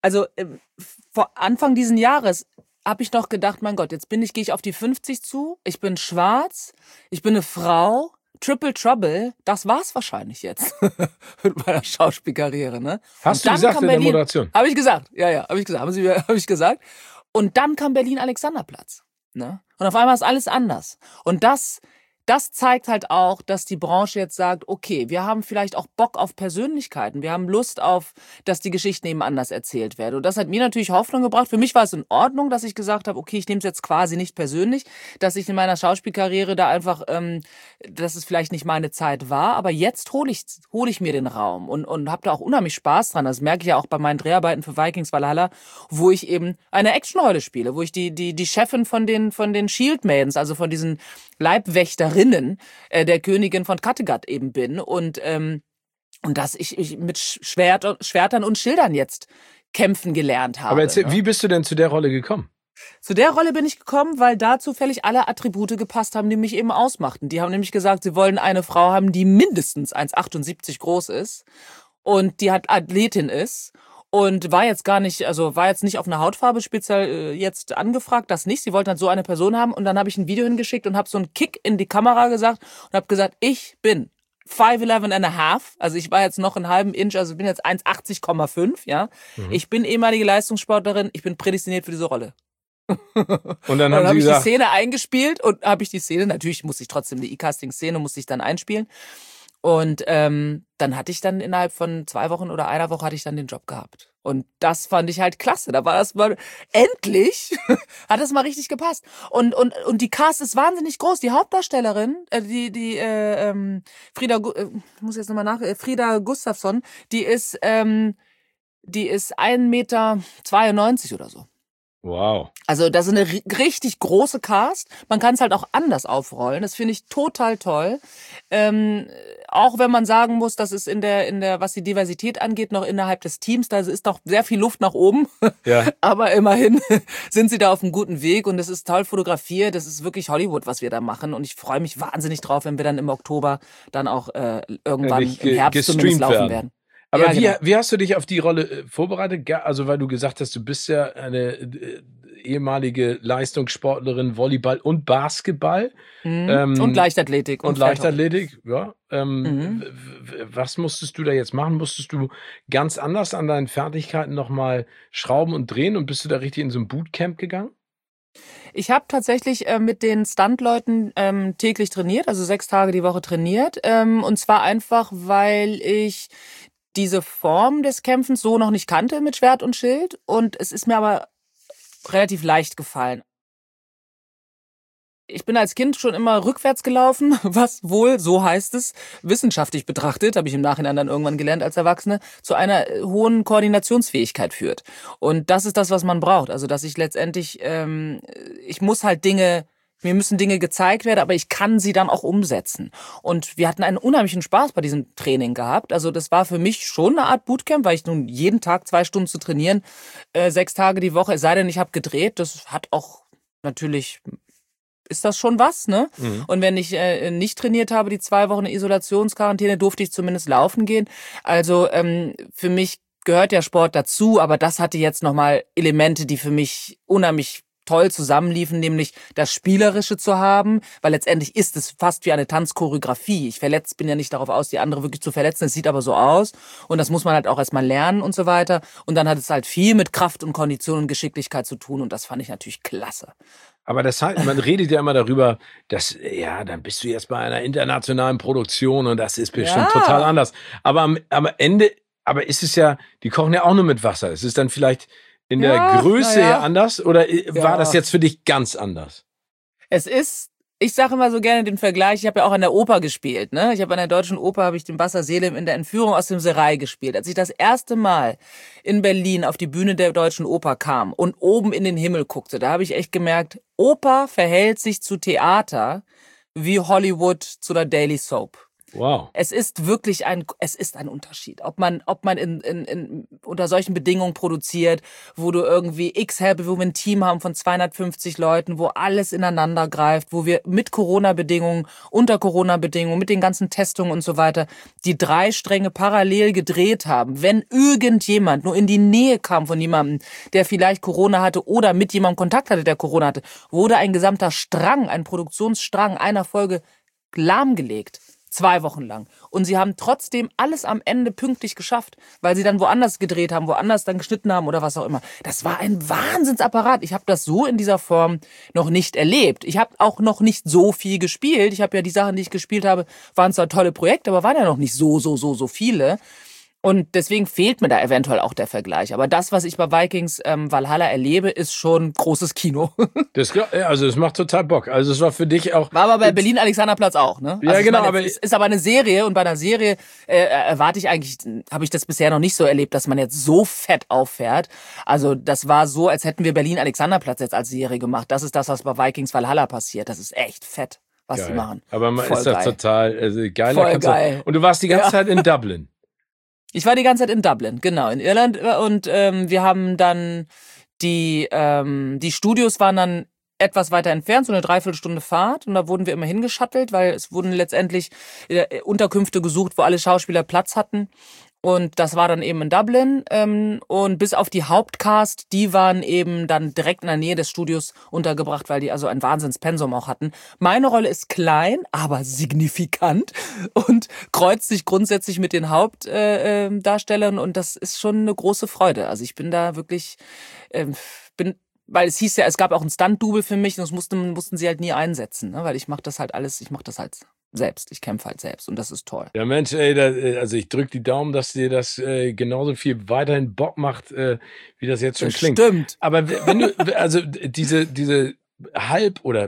also äh, vor Anfang diesen Jahres habe ich noch gedacht, mein Gott, jetzt bin ich, gehe ich auf die fünfzig zu, ich bin schwarz, ich bin eine Frau, Triple Trouble, das war's wahrscheinlich jetzt mit meiner Schauspielkarriere, ne? Hast du gesagt in der Moderation? Habe ich gesagt, ja, ja, habe ich gesagt, haben Sie, habe ich gesagt. Und dann kam Berlin-Alexanderplatz, ne? Und auf einmal ist alles anders. Und das, das zeigt halt auch, dass die Branche jetzt sagt, okay, wir haben vielleicht auch Bock auf Persönlichkeiten. Wir haben Lust auf, dass die Geschichten eben anders erzählt werden. Und das hat mir natürlich Hoffnung gebracht. Für mich war es in Ordnung, dass ich gesagt habe, okay, ich nehme es jetzt quasi nicht persönlich, dass ich in meiner Schauspielkarriere da einfach, ähm, dass es vielleicht nicht meine Zeit war. Aber jetzt hole ich, hole ich mir den Raum und, und habe da auch unheimlich Spaß dran. Das merke ich ja auch bei meinen Dreharbeiten für Vikings Valhalla, wo ich eben eine Actionrolle spiele, wo ich die, die, die Chefin von den, von den Shield Maidens, also von diesen Leibwächterinnen äh, der Königin von Kattegat eben bin und ähm, und dass ich, ich mit Schwert, Schwertern und Schildern jetzt kämpfen gelernt habe. Aber erzähl, ne? Wie bist du denn zu der Rolle gekommen? Zu der Rolle bin ich gekommen, weil da zufällig alle Attribute gepasst haben, die mich eben ausmachten. Die haben nämlich gesagt, sie wollen eine Frau haben, die mindestens eins Komma achtundsiebzig groß ist und die halt Athletin ist. Und war jetzt gar nicht, also war jetzt nicht auf eine Hautfarbe speziell äh, jetzt angefragt, das nicht. Sie wollten halt so eine Person haben. Und dann habe ich ein Video hingeschickt und habe so einen Kick in die Kamera gesagt und habe gesagt, ich bin five eleven and a half. Also ich war jetzt noch einen halben Inch, also bin jetzt eins Komma achtzig Komma fünf, ja. Mhm. Ich bin ehemalige Leistungssportlerin, ich bin prädestiniert für diese Rolle. Und dann und haben dann sie habe ich gesagt, die Szene eingespielt und habe ich die Szene, natürlich musste ich trotzdem die E-Casting-Szene, musste ich dann einspielen. Und ähm, dann hatte ich dann innerhalb von zwei Wochen oder einer Woche hatte ich dann den Job gehabt. Und das fand ich halt klasse. Da war das mal, endlich hat das mal richtig gepasst. Und, und, und die Cast ist wahnsinnig groß. Die Hauptdarstellerin, äh, die, die, äh, ähm, Frieda, äh, ich muss jetzt nochmal nach, äh, Frieda Gustafsson, die ist, ähm, die ist ein Meter zweiundneunzig oder so. wow. Also das ist eine richtig große Cast. Man kann es halt auch anders aufrollen. Das finde ich total toll. Ähm, auch wenn man sagen muss, dass es in der, in der, was die Diversität angeht, noch innerhalb des Teams, da ist noch sehr viel Luft nach oben. Ja. Aber immerhin sind sie da auf einem guten Weg und es ist toll fotografiert. Das ist wirklich Hollywood, was wir da machen. Und ich freue mich wahnsinnig drauf, wenn wir dann im Oktober dann auch äh, irgendwann Ja, im Herbst zumindest laufen werden. werden. Aber ja, wie, genau. wie hast du dich auf die Rolle äh, vorbereitet? Also weil du gesagt hast, du bist ja eine äh, ehemalige Leistungssportlerin, Volleyball und Basketball. Mhm. Ähm, und Leichtathletik. Und, Und Leichtathletik, ja. Ähm, Mhm. w- w- Was musstest du da jetzt machen? Musstest du ganz anders an deinen Fertigkeiten nochmal schrauben und drehen und bist du da richtig in so ein Bootcamp gegangen? Ich habe tatsächlich äh, mit den Stuntleuten ähm, täglich trainiert, also sechs Tage die Woche trainiert. Ähm, und zwar einfach, weil ich diese Form des Kämpfens so noch nicht kannte mit Schwert und Schild. Und es ist mir aber relativ leicht gefallen. Ich bin als Kind schon immer rückwärts gelaufen, was wohl, so heißt es, wissenschaftlich betrachtet, habe ich im Nachhinein dann irgendwann gelernt als Erwachsene, zu einer äh, hohen Koordinationsfähigkeit führt. Und das ist das, was man braucht. Also, dass ich letztendlich, ähm, ich muss halt Dinge, mir müssen Dinge gezeigt werden, aber ich kann sie dann auch umsetzen. Und wir hatten einen unheimlichen Spaß bei diesem Training gehabt. Also, das war für mich schon eine Art Bootcamp, weil ich nun jeden Tag zwei Stunden zu trainieren, äh, sechs Tage die Woche, es sei denn, ich habe gedreht, das hat auch natürlich... ist das schon was, ne? Mhm. Und wenn ich äh, nicht trainiert habe, die zwei Wochen Isolationsquarantäne, durfte ich zumindest laufen gehen. Also ähm, für mich gehört ja Sport dazu, aber das hatte jetzt nochmal Elemente, die für mich unheimlich toll zusammenliefen, nämlich das Spielerische zu haben, weil letztendlich ist es fast wie eine Tanzchoreografie. Ich verletzt bin ja nicht darauf aus, die andere wirklich zu verletzen. Es sieht aber so aus und das muss man halt auch erstmal lernen und so weiter. Und dann hat es halt viel mit Kraft und Kondition und Geschicklichkeit zu tun und das fand ich natürlich klasse. Aber das heißt, man redet ja immer darüber, dass, ja, dann bist du jetzt bei einer internationalen Produktion und das ist bestimmt Ja. total anders. Aber am, am Ende, aber ist es ja, die kochen ja auch nur mit Wasser. Es ist dann vielleicht in der Ja, Größe na ja. her anders oder äh, war Ja. das jetzt für dich ganz anders? Es ist, ich sage immer so gerne den Vergleich, ich habe ja auch an der Oper gespielt, ne? Ich habe an der Deutschen Oper, habe ich den Basser Selim in der Entführung aus dem Serail gespielt. Als ich das erste Mal in Berlin auf die Bühne der Deutschen Oper kam und oben in den Himmel guckte, da habe ich echt gemerkt, Oper verhält sich zu Theater wie Hollywood zu der Daily Soap. Wow. Es ist wirklich ein, es ist ein Unterschied. Ob man, ob man in, in, in, unter solchen Bedingungen produziert, wo du irgendwie X-Help, wo wir ein Team haben von zweihundertfünfzig Leuten, wo alles ineinander greift, wo wir mit Corona-Bedingungen, unter Corona-Bedingungen, mit den ganzen Testungen und so weiter, die drei Stränge parallel gedreht haben. Wenn irgendjemand nur in die Nähe kam von jemandem, der vielleicht Corona hatte oder mit jemandem Kontakt hatte, der Corona hatte, wurde ein gesamter Strang, ein Produktionsstrang einer Folge lahmgelegt. Zwei Wochen lang. Und sie haben trotzdem alles am Ende pünktlich geschafft, weil sie dann woanders gedreht haben, woanders dann geschnitten haben oder was auch immer. Das war ein Wahnsinnsapparat. Ich habe das so in dieser Form noch nicht erlebt. Ich habe auch noch nicht so viel gespielt. Ich habe ja die Sachen, die ich gespielt habe, waren zwar tolle Projekte, aber waren ja noch nicht so, so, so, so viele. Und deswegen fehlt mir da eventuell auch der Vergleich. Aber das, was ich bei Vikings ähm, Valhalla erlebe, ist schon großes Kino. Das, also es macht total Bock. Also es war für dich auch... War aber bei Berlin Alexanderplatz auch, ne? Ja, also genau. Meine, aber es ist aber eine Serie und bei einer Serie äh, erwarte ich eigentlich, habe ich das bisher noch nicht so erlebt, dass man jetzt so fett auffährt. Also das war so, als hätten wir Berlin Alexanderplatz jetzt als Serie gemacht. Das ist das, was bei Vikings Valhalla passiert. Das ist echt fett, was geil. Die machen. Aber man Voll ist das geil. total also geil. Voll geil. Und du warst die ganze Ja. Zeit in Dublin. Ich war die ganze Zeit in Dublin, genau, in Irland. Und ähm, wir haben dann die, ähm, die Studios waren dann etwas weiter entfernt, so eine Dreiviertelstunde Fahrt. Und da wurden wir immer hingeschattelt, weil es wurden letztendlich äh, Unterkünfte gesucht, wo alle Schauspieler Platz hatten. Und das war dann eben in Dublin. Ähm, und bis auf die Hauptcast, die waren eben dann direkt in der Nähe des Studios untergebracht, weil die also ein Wahnsinnspensum auch hatten. Meine Rolle ist klein, aber signifikant und kreuzt sich grundsätzlich mit den Hauptdarstellern. Äh, und das ist schon eine große Freude. Also ich bin da wirklich, äh, bin... Weil es hieß ja, es gab auch ein Stunt-Double für mich und das mussten, mussten sie halt nie einsetzen, ne? Weil ich mache das halt alles, ich mache das halt selbst, ich kämpfe halt selbst und das ist toll. Ja Mensch, ey, da, also ich drück die Daumen, dass dir das äh, genauso viel weiterhin Bock macht, äh, wie das jetzt schon Das klingt. Stimmt. Aber wenn du, also diese, diese Halb- oder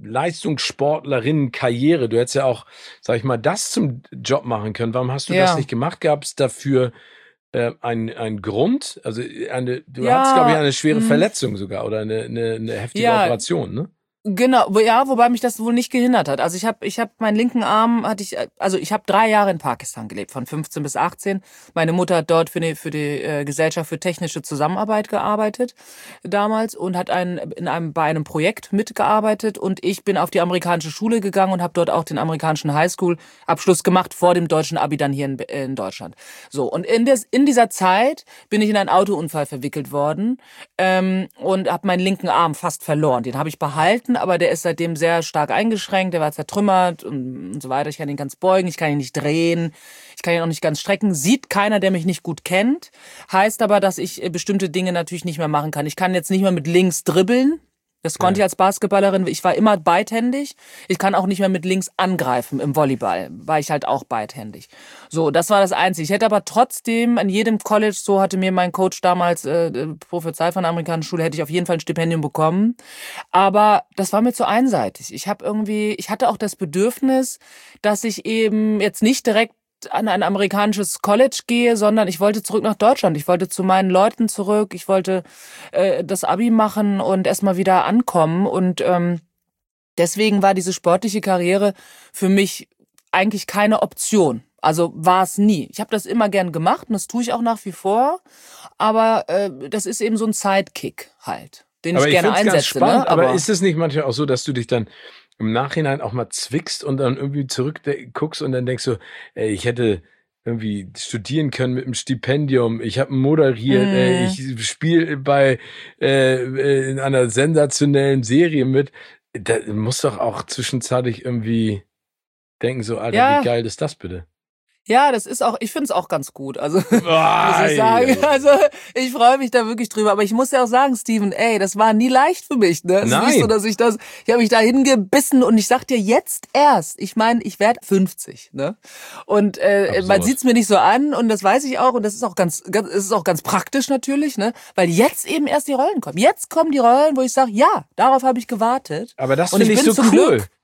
Leistungssportlerinnen-Karriere, du hättest ja auch, sag ich mal, das zum Job machen können. Warum hast du Ja. das nicht gemacht? Gab es dafür äh, einen, einen Grund? Also eine, du Ja, hattest, glaube ich, eine schwere mh. Verletzung sogar oder eine, eine, eine heftige Ja. Operation, ne? Genau, wo- ja, wobei mich das wohl nicht gehindert hat. Also ich habe ich hab meinen linken Arm, hatte ich, also ich habe drei Jahre in Pakistan gelebt, von fünfzehn bis achtzehn. Meine Mutter hat dort für die, für die äh, Gesellschaft für technische Zusammenarbeit gearbeitet damals und hat ein, in einem, bei einem Projekt mitgearbeitet und ich bin auf die amerikanische Schule gegangen und habe dort auch den amerikanischen Highschool-Abschluss gemacht, vor dem deutschen Abi dann hier in, in Deutschland. So, und in, des, in dieser Zeit bin ich in einen Autounfall verwickelt worden ähm, und habe meinen linken Arm fast verloren. Den habe ich behalten, aber der ist seitdem sehr stark eingeschränkt, der war zertrümmert und, und so weiter. Ich kann ihn ganz beugen, ich kann ihn nicht drehen, ich kann ihn auch nicht ganz strecken. Sieht keiner, der mich nicht gut kennt. Heißt aber, dass ich äh, bestimmte Dinge natürlich nicht mehr machen kann. Ich kann jetzt nicht mehr mit links dribbeln. Das konnte Ja. ich als Basketballerin. Ich war immer beidhändig. Ich kann auch nicht mehr mit links angreifen im Volleyball. War ich halt auch beidhändig. So, das war das Einzige. Ich hätte aber trotzdem an jedem College, so hatte mir mein Coach damals äh, prophezeit von der amerikanischen Schule, hätte ich auf jeden Fall ein Stipendium bekommen. Aber das war mir zu einseitig. Ich habe irgendwie, ich hatte auch das Bedürfnis, dass ich eben jetzt nicht direkt an ein amerikanisches College gehe, sondern ich wollte zurück nach Deutschland. Ich wollte zu meinen Leuten zurück. Ich wollte äh, das Abi machen und erstmal wieder ankommen. Und ähm, deswegen war diese sportliche Karriere für mich eigentlich keine Option. Also war es nie. Ich habe das immer gern gemacht und das tue ich auch nach wie vor. Aber äh, das ist eben so ein Sidekick halt, den Aber ich ich gerne find's ganz einsetze. spannend, Ne? aber ist es nicht manchmal auch so, dass du dich dann im Nachhinein auch mal zwickst und dann irgendwie zurückguckst und dann denkst du, ey, ich hätte irgendwie studieren können mit einem Stipendium, ich habe moderiert, Mm. ey, ich spiele bei äh, in einer sensationellen Serie mit. Da muss doch auch zwischenzeitlich irgendwie denken so, Alter, Ja. wie geil ist das bitte? Ja, das ist auch, ich finde es auch ganz gut. Also muss Boah, ich sagen. ey. Also ich freue mich da wirklich drüber. Aber ich muss ja auch sagen, Steven, ey, das war nie leicht für mich. Ne? Es ist Nein. nicht so, dass ich das, ich habe mich da hingebissen und ich sag dir jetzt erst, ich meine, ich werde fünfzig. Ne? Und äh, Absurd. man sieht's mir nicht so an und das weiß ich auch und das ist auch ganz, ganz, es ist auch ganz praktisch natürlich, ne? Weil jetzt eben erst die Rollen kommen. Jetzt kommen die Rollen, wo ich sage, ja, darauf habe ich gewartet. Aber das Und finde ich ich bin so zum cool. Glück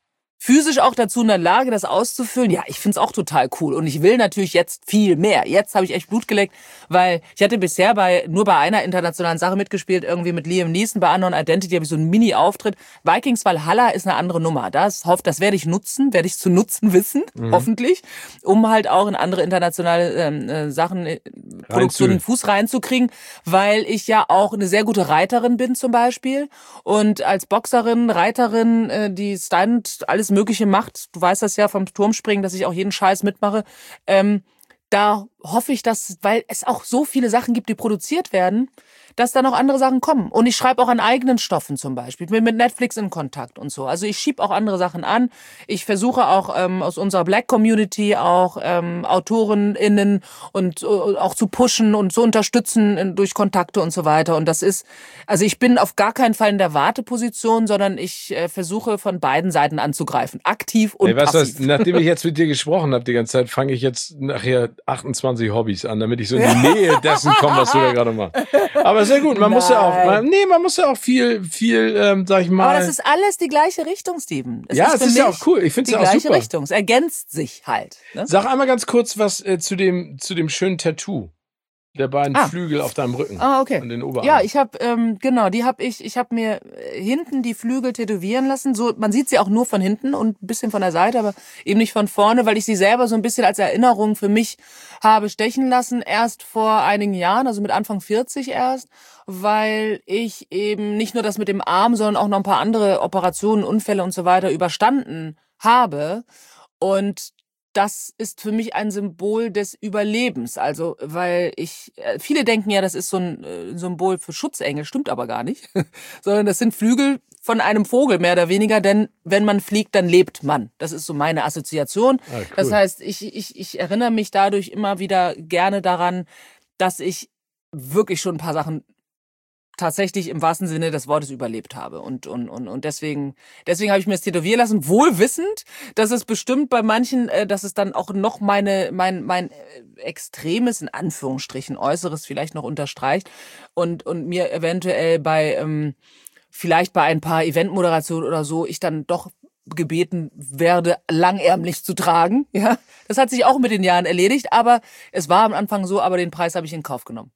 physisch auch dazu in der Lage, das auszufüllen. Ja, ich find's auch total cool. Und ich will natürlich jetzt viel mehr. Jetzt habe ich echt Blut geleckt, weil ich hatte bisher bei nur bei einer internationalen Sache mitgespielt, irgendwie mit Liam Neeson. Bei Unknown Identity habe ich so einen Mini-Auftritt. Vikings Valhalla ist eine andere Nummer. Das, das werde ich nutzen, werde ich zu nutzen wissen, mhm. hoffentlich, um halt auch in andere internationale äh, Sachen, äh, Produktionen den Fuß reinzukriegen, weil ich ja auch eine sehr gute Reiterin bin zum Beispiel. Und als Boxerin, Reiterin, äh, die Stunt, alles Mögliche macht, du weißt das ja vom Turmspringen, dass ich auch jeden Scheiß mitmache, ähm, da hoffe ich, dass, weil es auch so viele Sachen gibt, die produziert werden, dass da noch andere Sachen kommen. Und ich schreibe auch an eigenen Stoffen zum Beispiel. Ich bin mit Netflix in Kontakt und so. Also ich schiebe auch andere Sachen an. Ich versuche auch ähm, aus unserer Black Community auch ähm, AutorenInnen und äh, auch zu pushen und zu unterstützen in, durch Kontakte und so weiter. Und das ist, also ich bin auf gar keinen Fall in der Warteposition, sondern ich äh, versuche von beiden Seiten anzugreifen. Aktiv und hey, was passiv. Das, nachdem ich jetzt mit dir gesprochen habe die ganze Zeit, fange ich jetzt nachher achtundzwanzig Hobbys an, damit ich so in die Nähe dessen komme, was du da gerade machst. Aber sehr gut, man Nein. muss ja auch, man, nee, man muss ja auch viel, viel, ähm, sag ich mal. Aber das ist alles die gleiche Richtung, Steven. Es ja, ist es ist ja auch cool. Ich finde es ja auch super. Die gleiche Richtung. Es ergänzt sich halt. Ne? Sag einmal ganz kurz was äh, zu dem, zu dem schönen Tattoo. Der beiden ah. Flügel auf deinem Rücken. Ah, okay. Und den Oberarm. Ja, ich habe ähm, genau, die habe ich, ich habe mir hinten die Flügel tätowieren lassen. So, man sieht sie auch nur von hinten und ein bisschen von der Seite, aber eben nicht von vorne, weil ich sie selber so ein bisschen als Erinnerung für mich habe stechen lassen. Erst vor einigen Jahren, also mit Anfang vierzig erst, weil ich eben nicht nur das mit dem Arm, sondern auch noch ein paar andere Operationen, Unfälle und so weiter überstanden habe. Und das ist für mich ein Symbol des Überlebens. Also, weil ich, viele denken ja, das ist so ein äh, Symbol für Schutzengel, stimmt aber gar nicht. Sondern das sind Flügel von einem Vogel, mehr oder weniger, denn wenn man fliegt, dann lebt man. Das ist so meine Assoziation. Ah, cool. Das heißt, ich, ich, ich erinnere mich dadurch immer wieder gerne daran, dass ich wirklich schon ein paar Sachen tatsächlich im wahrsten Sinne des Wortes überlebt habe. Und, und, und, und deswegen, deswegen habe ich mir das tätowieren lassen, wohl wissend, dass es bestimmt bei manchen, äh, dass es dann auch noch meine, mein, mein äh, extremes, in Anführungsstrichen, Äußeres vielleicht noch unterstreicht und, und mir eventuell bei, ähm, vielleicht bei ein paar Eventmoderationen oder so, ich dann doch gebeten werde, langärmlich zu tragen. Ja, das hat sich auch mit den Jahren erledigt, aber es war am Anfang so, aber den Preis habe ich in Kauf genommen.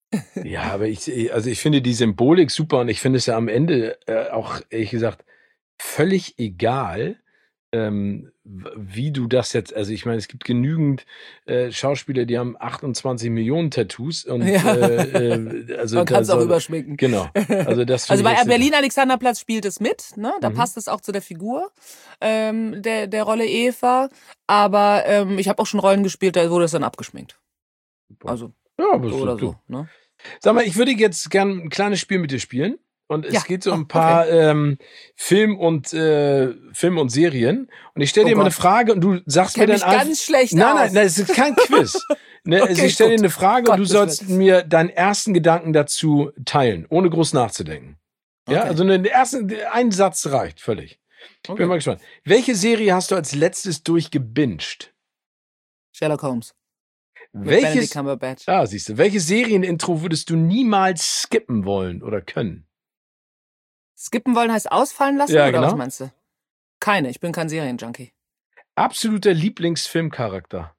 Ja, aber ich, also ich finde die Symbolik super und ich finde es ja am Ende äh, auch, ehrlich gesagt, völlig egal, ähm, wie du das jetzt, also ich meine, es gibt genügend äh, Schauspieler, die haben achtundzwanzig Millionen Tattoos und ja. äh, äh, also man kann es auch überschminken. Genau. Also, das also bei Berlin Alexanderplatz spielt es mit, ne? Da mhm. passt es auch zu der Figur ähm, der, der Rolle Eva, aber ähm, ich habe auch schon Rollen gespielt, da wurde es dann abgeschminkt. Also ja, aber so oder so. Ne? Sag mal, ich würde jetzt gern ein kleines Spiel mit dir spielen. Und es ja. geht so um ein paar okay. ähm, Film und äh, Film und Serien. Und ich stelle dir oh mal eine Frage und du sagst ich mir dann einfach. Ganz schlecht nein, aus. nein, nein, es ist kein Quiz. Ne, okay, also ich stelle dir eine Frage Gott, und du sollst mir deinen ersten Gedanken dazu teilen, ohne groß nachzudenken. Ja, okay. also einen ersten, ein Satz reicht völlig. Ich okay. bin mal gespannt. Welche Serie hast du als letztes durchgebinged? Sherlock Holmes. Welches, ah, siehst du, welche Serienintro würdest du niemals skippen wollen oder können? Skippen wollen heißt ausfallen lassen, ja, oder genau. was meinst du? Keine, ich bin kein Serienjunkie. Absoluter Lieblingsfilmcharakter.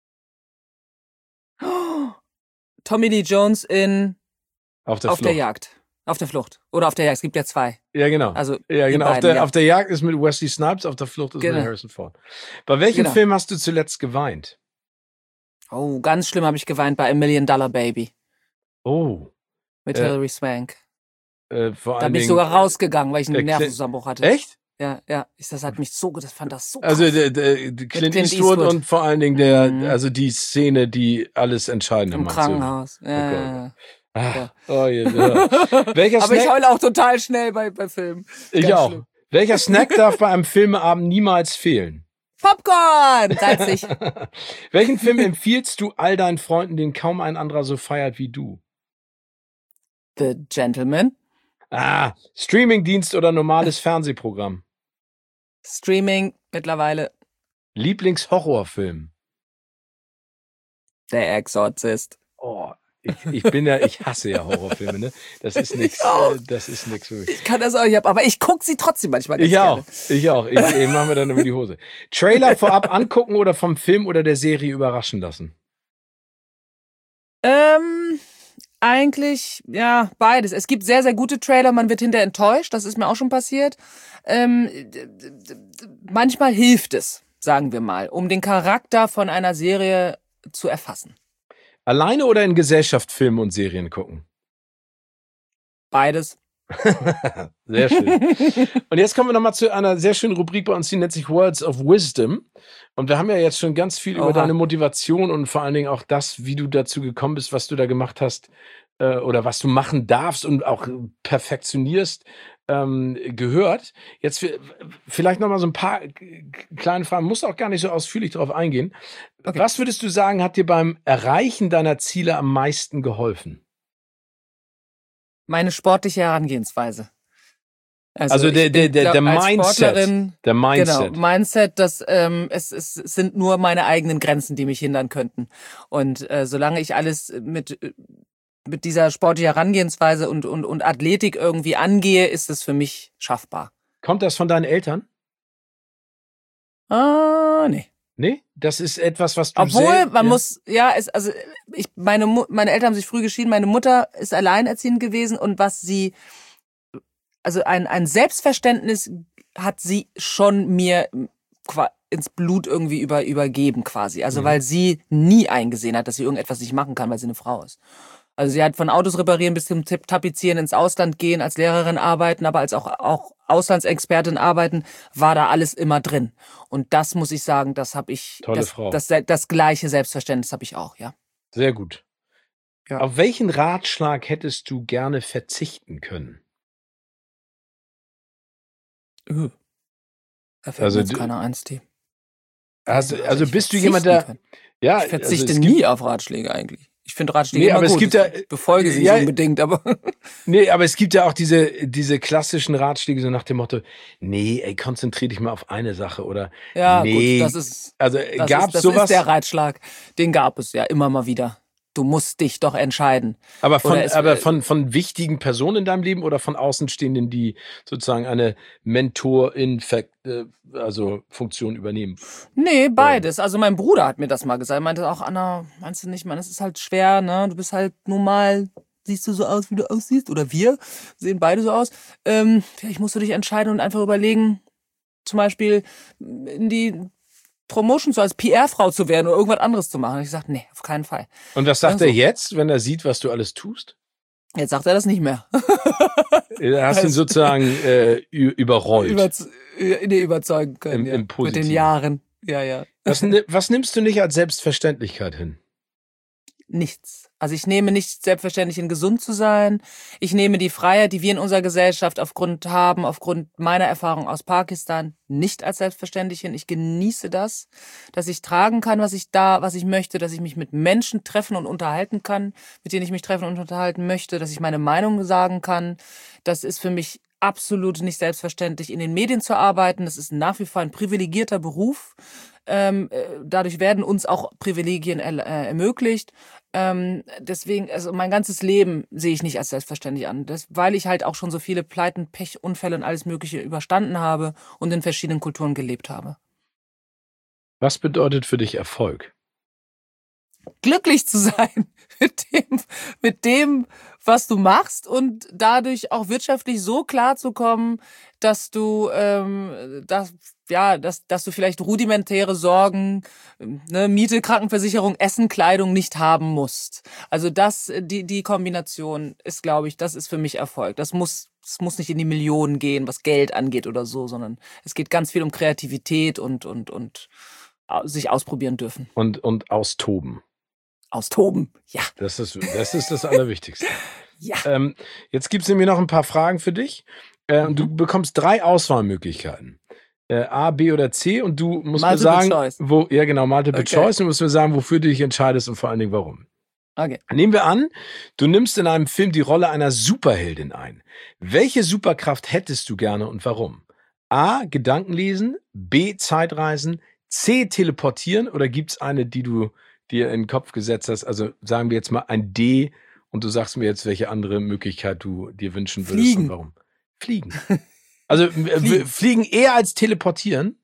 Oh, Tommy Lee Jones in Auf der auf Flucht. der Jagd. Auf der Flucht. Oder auf der Jagd, es gibt ja zwei. Ja, genau. Also ja, genau. Beiden, auf, der, ja. auf der Jagd ist mit Wesley Snipes, auf der Flucht ist genau. mit Harrison Ford. Bei welchem genau. Film hast du zuletzt geweint? Oh, ganz schlimm habe ich geweint bei A Million Dollar Baby. Oh. Mit äh, Hilary Swank. Äh, vor da bin ich Dingen, sogar rausgegangen, weil ich einen Cl- Nervenzusammenbruch hatte. Echt? Ja, ja. Ich, das hat mich so, das fand das so krass. Also der, der, der Clint, Clint Eastwood, Eastwood und vor allen Dingen der, mhm. also die Szene, die alles Entscheidende macht. Im Krankenhaus. So. Ja, oh ja. Ach, ja. Oh, ja, ja. Welcher Aber Snack? ich heule auch total schnell bei, bei Filmen. Ich Ganz auch. schlimm. Welcher Snack darf bei einem Filmeabend niemals fehlen? Popcorn! Salzig. Welchen Film empfiehlst du all deinen Freunden, den kaum ein anderer so feiert wie du? The Gentleman. Ah, Streamingdienst oder normales Fernsehprogramm? Streaming mittlerweile. Lieblingshorrorfilm? Der Exorzist. Oh, ich, ich bin ja, ich hasse ja Horrorfilme, ne? Das ist nichts, äh, das ist nichts für mich. Ich kann das auch nicht ab, aber ich gucke sie trotzdem manchmal ganz Ich auch, gerne. ich auch. Ich, ich mache mir dann über die Hose. Trailer vorab angucken oder vom Film oder der Serie überraschen lassen? Ähm, eigentlich, ja, beides. Es gibt sehr, sehr gute Trailer, man wird hinterher enttäuscht, das ist mir auch schon passiert. Ähm, d- d- d- manchmal hilft es, sagen wir mal, um den Charakter von einer Serie zu erfassen. Alleine oder in Gesellschaft Filme und Serien gucken? Beides. Sehr schön. Und jetzt kommen wir nochmal zu einer sehr schönen Rubrik bei uns, die nennt sich Words of Wisdom. Und wir haben ja jetzt schon ganz viel Oha. über deine Motivation und vor allen Dingen auch das, wie du dazu gekommen bist, was du da gemacht hast äh, oder was du machen darfst und auch perfektionierst, ähm, gehört. Jetzt für, vielleicht nochmal so ein paar k- kleine Fragen, musst auch gar nicht so ausführlich darauf eingehen. Okay. Was würdest du sagen, hat dir beim Erreichen deiner Ziele am meisten geholfen? Meine sportliche Herangehensweise. Also ich der- der- bin, der- glaub, der als Mindset. Sportlerin, Der Mindset. Genau, Mindset, dass ähm, es, es sind nur meine eigenen Grenzen, die mich hindern könnten. Und äh, solange ich alles mit mit dieser sportlichen Herangehensweise und und und Athletik irgendwie angehe, ist es für mich schaffbar. Kommt das von deinen Eltern? Ah, nee. Nee, das ist etwas, was du Obwohl, selbst- man ja. muss, ja, es, also ich, meine, Mu- meine Eltern haben sich früh geschieden, meine Mutter ist alleinerziehend gewesen und was sie, also ein, ein Selbstverständnis hat sie schon mir qua- ins Blut irgendwie über, übergeben quasi. Also Mhm. weil sie nie eingesehen hat, dass sie irgendetwas nicht machen kann, weil sie eine Frau ist. Also sie hat von Autos reparieren bis zum Tip- Tapezieren, ins Ausland gehen, als Lehrerin arbeiten, aber als auch, auch Auslandsexpertin arbeiten, war da alles immer drin. Und das muss ich sagen, das habe ich, Tolle das, Frau. das, das gleiche Selbstverständnis habe ich auch, ja. Sehr gut. Ja. Auf welchen Ratschlag hättest du gerne verzichten können? Uh. Da fällt Also mir jetzt du- keiner ein, Steve. Also, Also also ich bist du verzichten jemand, der... können. Ja, Ich verzichte also es gibt, nie auf Ratschläge eigentlich. Ich finde Ratschläge Nee, immer aber es gut. gibt ja- Ich befolge sie ja, nicht unbedingt, aber Nee, aber es gibt ja auch diese, diese klassischen Ratschläge so nach dem Motto, nee, ey, konzentrier dich mal auf eine Sache oder ja, nee. gut, das ist Also das gab's ist, das sowas? ist der Ratschlag. Den gab es ja immer mal wieder. Du musst dich doch entscheiden. Aber von, Oder es- aber von, von wichtigen Personen in deinem Leben oder von Außenstehenden, die sozusagen eine Mentorin, äh, also Funktion übernehmen? Nee, beides. Also mein Bruder hat mir das mal gesagt. Er meinte auch, Anna, meinst du nicht, man, es ist halt schwer, ne? Du bist halt normal, siehst du so aus, wie du aussiehst. Oder wir sehen beide so aus. Ähm, vielleicht musst du dich entscheiden und einfach überlegen, zum Beispiel in die Promotion so als P R-Frau zu werden oder irgendwas anderes zu machen. Und ich sagte, nee, auf keinen Fall. Und was sagt Also. er jetzt, wenn er sieht, was du alles tust? Jetzt sagt er das nicht mehr. Er hast ihn sozusagen äh, ü- überrollt. Überz nee, überzeugen können. Im- ja. im Mit den Positiven. Jahren. Ja, ja. was, ni- was nimmst du nicht als Selbstverständlichkeit hin? Nichts. Also ich nehme nicht selbstverständlich hin, gesund zu sein. Ich nehme die Freiheit, die wir in unserer Gesellschaft aufgrund haben, aufgrund meiner Erfahrung aus Pakistan, nicht als selbstverständlich hin. Ich genieße das, dass ich tragen kann, was ich da, was ich möchte, dass ich mich mit Menschen treffen und unterhalten kann, mit denen ich mich treffen und unterhalten möchte, dass ich meine Meinung sagen kann. Das ist für mich absolut nicht selbstverständlich, in den Medien zu arbeiten. Das ist nach wie vor ein privilegierter Beruf. Ähm, äh, dadurch werden uns auch Privilegien er, äh, ermöglicht. Ähm, deswegen, also mein ganzes Leben sehe ich nicht als selbstverständlich an. Das, weil ich halt auch schon so viele Pleiten, Pech, Unfälle und alles Mögliche überstanden habe und in verschiedenen Kulturen gelebt habe. Was bedeutet für dich Erfolg? Glücklich zu sein mit dem, mit dem, was du machst und dadurch auch wirtschaftlich so klar zu kommen, dass du, ähm, dass, ja, dass, dass du vielleicht rudimentäre Sorgen, ne, Miete, Krankenversicherung, Essen, Kleidung nicht haben musst. Also das, die, die Kombination ist, glaube ich, das ist für mich Erfolg. Das muss, es muss nicht in die Millionen gehen, was Geld angeht oder so, sondern es geht ganz viel um Kreativität und, und, und sich ausprobieren dürfen. Und, und austoben. Austoben, ja. Das ist das, ist das Allerwichtigste. Ja. Ähm, jetzt gibt es nämlich noch ein paar Fragen für dich. Ähm, Mhm. Du bekommst drei Auswahlmöglichkeiten. Äh, A, B oder C und du musst mir Multiple sagen, choice. wo, ja genau, Multiple Okay. Choice, und du musst mir sagen, wofür du dich entscheidest und vor allen Dingen warum. Okay. Nehmen wir an, du nimmst in einem Film die Rolle einer Superheldin ein. Welche Superkraft hättest du gerne und warum? A, Gedanken lesen, B, Zeitreisen, C, teleportieren oder gibt es eine, die du dir in den Kopf gesetzt hast, also sagen wir jetzt mal ein D und du sagst mir jetzt, welche andere Möglichkeit du dir wünschen würdest Fliegen. und warum. Fliegen. Also fliegen. fliegen eher als teleportieren?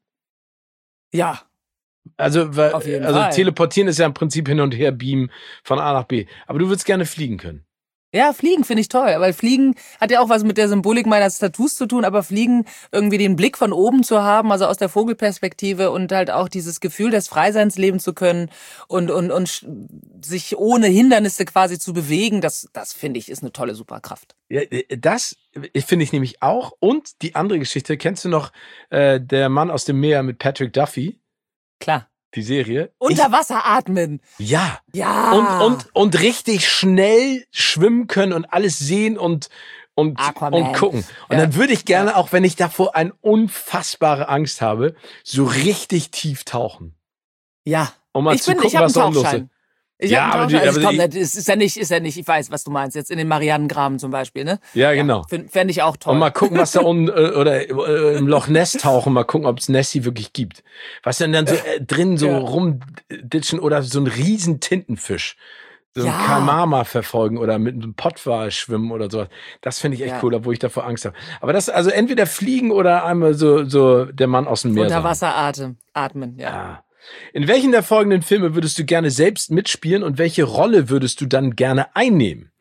Ja. Also, weil, Auf jeden also Fall. teleportieren ist ja im Prinzip hin und her beamen von A nach B. Aber du würdest gerne fliegen können. Ja, Fliegen finde ich toll, weil Fliegen hat ja auch was mit der Symbolik meiner Tattoos zu tun, aber Fliegen irgendwie den Blick von oben zu haben, also aus der Vogelperspektive und halt auch dieses Gefühl des Freiseins leben zu können und und und sich ohne Hindernisse quasi zu bewegen, das das finde ich ist eine tolle Superkraft. Ja, das finde ich nämlich auch. Und die andere Geschichte, kennst du noch äh, der Mann aus dem Meer mit Patrick Duffy? Klar. Die Serie. Unter Wasser atmen. Ja. Ja. Und, und, und richtig schnell schwimmen können und alles sehen und, und, Aquaman. und gucken. Und Ja. dann würde ich gerne, auch wenn ich davor eine unfassbare Angst habe, so richtig tief tauchen. Ja. Um mal ich zu bin, gucken, ich habe was einen da unten los ist. Tauchschein. Ich Ja, habe einen aber die- Tauchschein. Also, aber komm, die- das ist ja nicht, ist ja nicht, ich weiß, was du meinst, jetzt in den Marianengraben zum Beispiel, ne? Ja, genau. Fände ich auch toll. Und mal gucken, was da unten, äh, oder äh, im Loch Ness tauchen, mal gucken, ob es Nessie wirklich gibt. Was denn dann so äh, drin so Ja. rumditschen oder so ein riesen Tintenfisch. So ein Ja. Kalmama verfolgen oder mit einem Pottwal schwimmen oder sowas. Das finde ich echt Ja. cool, obwohl ich davor Angst habe. Aber das, also entweder fliegen oder einmal so, so der Mann aus dem Meer Unter sein. Wasser atmen, atmen, ja. Ja. In welchen der folgenden Filme würdest du gerne selbst mitspielen und welche Rolle würdest du dann gerne einnehmen?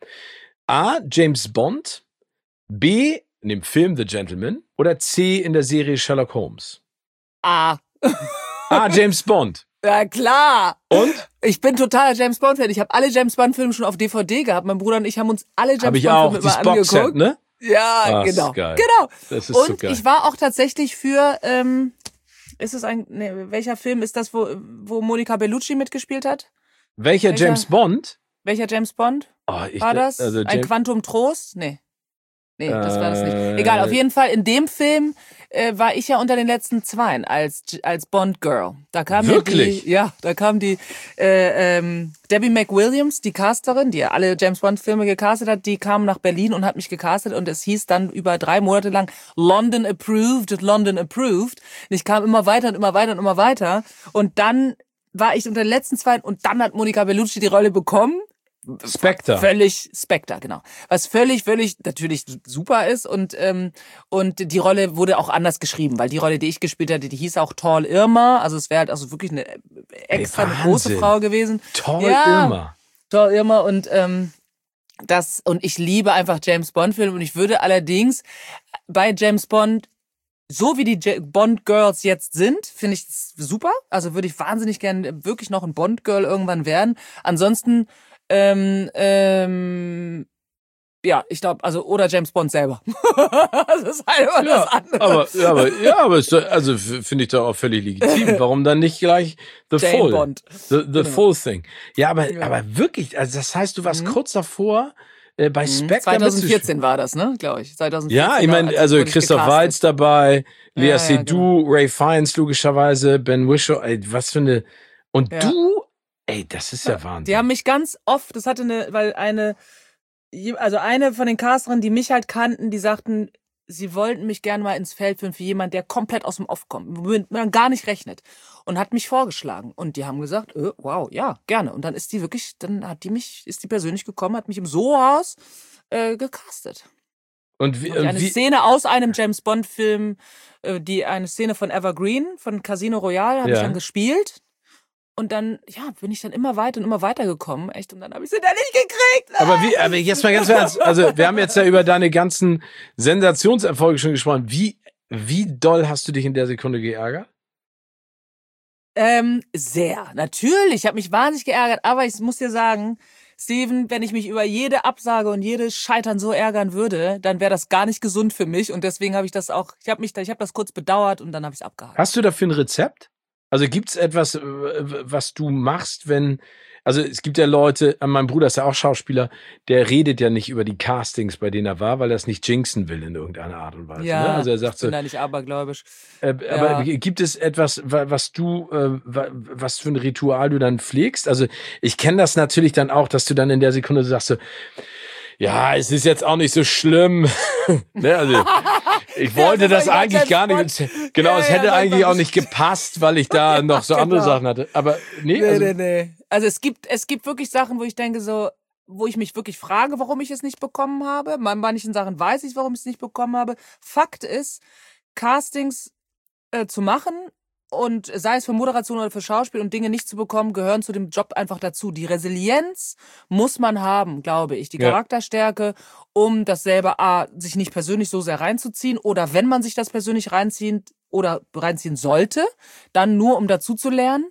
A. James Bond, B. in dem Film The Gentleman oder C. in der Serie Sherlock Holmes? Ah, A. James Bond. ja klar. Und? Ich bin totaler James Bond-Fan. Ich habe alle James Bond-Filme schon auf D V D gehabt. Mein Bruder und ich haben uns alle James Habe ich auch. Bond-Filme Dieses immer Boxset, angeguckt. ne? Ja, Ah, ist genau. geil. Genau. Das ist so Und geil. ich war auch tatsächlich für, ähm, ist es ein, nee, welcher Film ist das, wo, wo Monica Bellucci mitgespielt hat? Welcher welcher- James Bond? Welcher James Bond? Oh, ich, War das? Also ein James, Quantum Trost? Nee. Nee, das war das nicht. Äh, Egal, auf jeden Fall, in dem Film äh, war ich ja unter den letzten Zweien als, als Bond-Girl. Da kam ja Wirklich? die, ja, da kam die äh, ähm, Debbie McWilliams, die Casterin, die ja alle James Bond-Filme gecastet hat, die kam nach Berlin und hat mich gecastet und es hieß dann über drei Monate lang London approved, London approved. Und ich kam immer weiter und immer weiter und immer weiter und dann war ich unter den letzten Zweien und dann hat Monica Bellucci die Rolle bekommen. Spectre. Völlig Spectre, genau. Was völlig, völlig natürlich super ist und ähm, und die Rolle wurde auch anders geschrieben, weil die Rolle, die ich gespielt hatte, die hieß auch Tall Irma, also es wäre halt also wirklich eine extra eine große Wahnsinn. Frau gewesen. Toll Ja. immer. Tall Irma und ähm, das und ich liebe einfach James Bond Filme und ich würde allerdings bei James Bond so wie die J- Bond Girls jetzt sind, finde ich das super. Also würde ich wahnsinnig gerne wirklich noch ein Bond Girl irgendwann werden. Ansonsten ähm, ähm, ja, ich glaube, also oder James Bond selber. Das ist halt immer Ja, das andere. aber, ja, aber, ja, aber ist doch- also f- finde ich doch auch völlig legitim. Warum dann nicht gleich The Jane Full? Bond. The, the Genau. Full Thing. Ja, aber, Ja. aber wirklich, also das heißt, du warst Mhm. kurz davor, äh, bei Spectre zwanzig vierzehn mitzuspielen. war das, ne? Glaube ich. zwanzig vierzehn. Ja, ich da- meine, als also wurde ich Christoph gecastet. Waltz dabei, Lea Ja, ja, Seydoux, Ray Fiennes logischerweise, Ben Whishaw, ey, was für eine, und Ja. du, ey, das ist ja Wahnsinn. Die haben mich ganz oft, das hatte eine, weil eine, also eine von den Casterinnen, die mich halt kannten, die sagten, sie wollten mich gerne mal ins Feld führen für jemand, der komplett aus dem Off kommt, womit man gar nicht rechnet. Und hat mich vorgeschlagen. Und die haben gesagt, äh, wow, ja, gerne. Und dann ist die wirklich, dann hat die mich, ist die persönlich gekommen, hat mich im Soho-Haus äh, gecastet. und wie, Und und eine wie Szene aus einem James Bond-Film, äh, die eine Szene von Evergreen, von Casino Royale, habe Ja. ich dann gespielt. Und dann, ja, bin ich dann immer weiter und immer weiter gekommen, echt. Und dann habe ich sie dann nicht gekriegt. aber wie, aber jetzt mal ganz ernst, also wir haben jetzt ja über deine ganzen Sensationserfolge schon gesprochen. Wie, wie doll hast du dich in der Sekunde geärgert? Ähm, sehr. Natürlich. Ich habe mich wahnsinnig geärgert. Aber ich muss dir sagen, Steven, wenn ich mich über jede Absage und jedes Scheitern so ärgern würde, dann wäre das gar nicht gesund für mich. Und deswegen habe ich das auch, ich habe mich da, ich habe das kurz bedauert und dann habe ich es abgehakt. Hast du dafür ein Rezept? Also gibt's etwas, äh, was du machst, wenn, also es gibt ja Leute, äh, mein Bruder ist ja auch Schauspieler, der redet ja nicht über die Castings, bei denen er war, weil er es nicht jinxen will in irgendeiner Art und Weise. Ja, Ne? Also er sagt ich so, bin da nicht abergläubisch. äh, aber gibt es etwas, wa- was du, äh, wa- was für ein Ritual du dann pflegst? Also ich kenne das natürlich dann auch, dass du dann in der Sekunde sagst so, ja, es ist jetzt auch nicht so schlimm. Ne, also, ich wollte Ja, das das war eigentlich ganz gar nicht. spannend. Genau, Ja, es ja, hätte das eigentlich war auch nicht gepasst, weil ich da noch so andere genau. Sachen hatte. Aber nee, Nee, also, nee, nee. Also es gibt, es gibt wirklich Sachen, wo ich denke so, wo ich mich wirklich frage, warum ich es nicht bekommen habe. Bei manchen Sachen weiß ich, warum ich es nicht bekommen habe. Fakt ist, Castings äh, zu machen und sei es für Moderation oder für Schauspiel und Dinge nicht zu bekommen, gehören zu dem Job einfach dazu. Die Resilienz muss man haben, glaube ich. Die Ja. Charakterstärke, um das selber A, sich nicht persönlich so sehr reinzuziehen oder wenn man sich das persönlich reinzieht oder reinziehen sollte, dann nur um dazu zu lernen.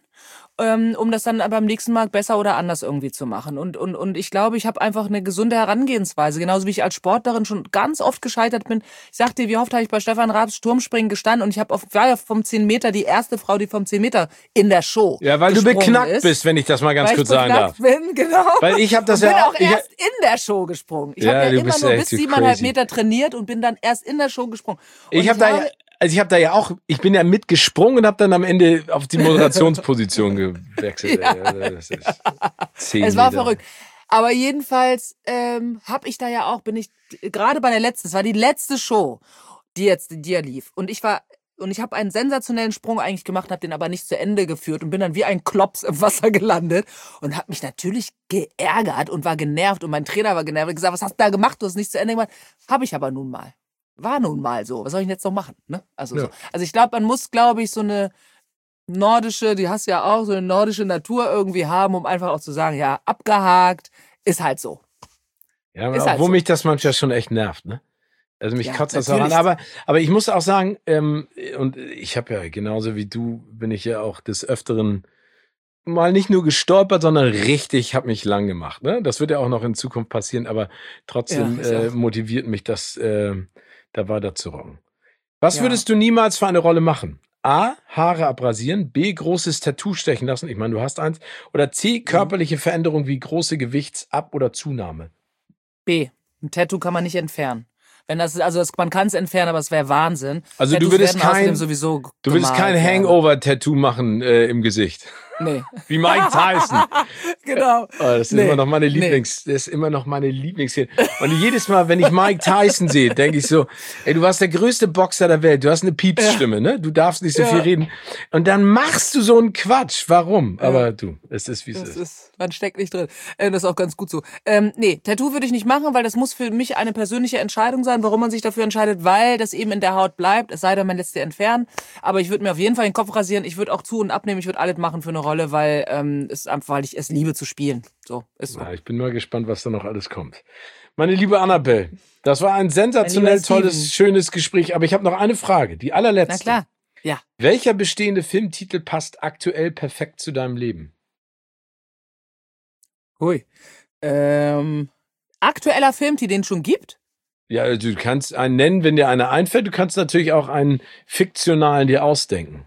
Um das dann beim nächsten Mal besser oder anders irgendwie zu machen. Und, und, und ich glaube, ich habe einfach eine gesunde Herangehensweise. Genauso wie ich als Sportlerin schon ganz oft gescheitert bin. Ich sag dir, wie oft habe ich bei Stefan Raabs Turmspringen gestanden und ich habe auf war ja vom zehn Meter die erste Frau, die vom zehn Meter in der Show Ja, weil du beknackt ist, bist, wenn ich das mal ganz weil kurz ich sagen darf. bin, genau. Weil ich habe das und ja bin auch... auch ich, erst in der Show gesprungen. Ich Ja, habe ja du immer bist nur echt bis so siebeneinhalb crazy. Meter trainiert und bin dann erst in der Show gesprungen. Und ich habe da ja... Also ich habe da ja auch, ich bin ja mitgesprungen und habe dann am Ende auf die Moderationsposition gewechselt. Ja. Das ist zehn Es war Meter. verrückt. Aber jedenfalls ähm, habe ich da ja auch, bin ich gerade bei der letzten, es war die letzte Show, die jetzt, die ja lief. Und ich war, und ich habe einen sensationellen Sprung eigentlich gemacht, habe den aber nicht zu Ende geführt und bin dann wie ein Klops im Wasser gelandet und habe mich natürlich geärgert und war genervt und mein Trainer war genervt und gesagt, was hast du da gemacht? Du hast es nicht zu Ende gemacht. Habe ich aber nun mal. War nun mal so. Was soll ich denn jetzt noch machen? Ne? Also, Ja. so. Also ich glaube, man muss, glaube ich, so eine nordische, die hast ja auch, so eine nordische Natur irgendwie haben, um einfach auch zu sagen, ja, abgehakt, ist halt so. Ja, Ist obwohl halt so. mich das manchmal schon echt nervt, ne? Also mich Ja, kotzt das auch an. natürlich. Aber, aber ich muss auch sagen, ähm, und ich habe ja genauso wie du, bin ich ja auch des Öfteren mal nicht nur gestolpert, sondern richtig habe mich lang gemacht. Ne? Das wird ja auch noch in Zukunft passieren, aber trotzdem Ja, ich äh, auch. motiviert mich das, äh, da weiter zu rocken. Was Ja. würdest du niemals für eine Rolle machen? A, Haare abrasieren, B, großes Tattoo stechen lassen, ich meine, du hast eins, oder C, körperliche Veränderung wie große Gewichtsab- oder Zunahme? B. Ein Tattoo kann man nicht entfernen. Wenn das, also das, man kann es entfernen, aber es wäre Wahnsinn. Also du Tattoos würdest werden außerdem kein, sowieso du würdest gemalt kein werden. Hangover-Tattoo machen äh, im Gesicht. Nee. Wie Mike Tyson. Genau. Oh, das ist Nee, immer noch meine nee. Lieblings, das ist immer noch meine Lieblingsszene. Und jedes Mal, wenn ich Mike Tyson sehe, denke ich so, ey, du warst der größte Boxer der Welt, du hast eine Piepsstimme, ne? Du darfst nicht so Ja. viel reden. Und dann machst du so einen Quatsch. Warum? Aber du, es ist wie es Das ist. ist, man steckt nicht drin. Äh, das ist auch ganz gut so. Ähm, nee, Tattoo würde ich nicht machen, weil das muss für mich eine persönliche Entscheidung sein, warum man sich dafür entscheidet, weil das eben in der Haut bleibt, es sei denn, man lässt sie entfernen. Aber ich würde mir auf jeden Fall den Kopf rasieren, ich würde auch zu- und abnehmen, ich würde alles machen für eine Rolle, weil ähm, es einfach, weil ich es liebe zu spielen. So, ist so. Na, ich bin mal gespannt, was da noch alles kommt. Meine liebe Annabelle, das war ein sensationell Mein lieber tolles, Steven. schönes Gespräch. Aber ich habe noch eine Frage, die allerletzte. Na klar. Ja. Welcher bestehende Filmtitel passt aktuell perfekt zu deinem Leben? Hui. Ähm, aktueller Film, die den schon gibt? Ja, du kannst einen nennen, wenn dir einer einfällt. Du kannst natürlich auch einen fiktionalen dir ausdenken.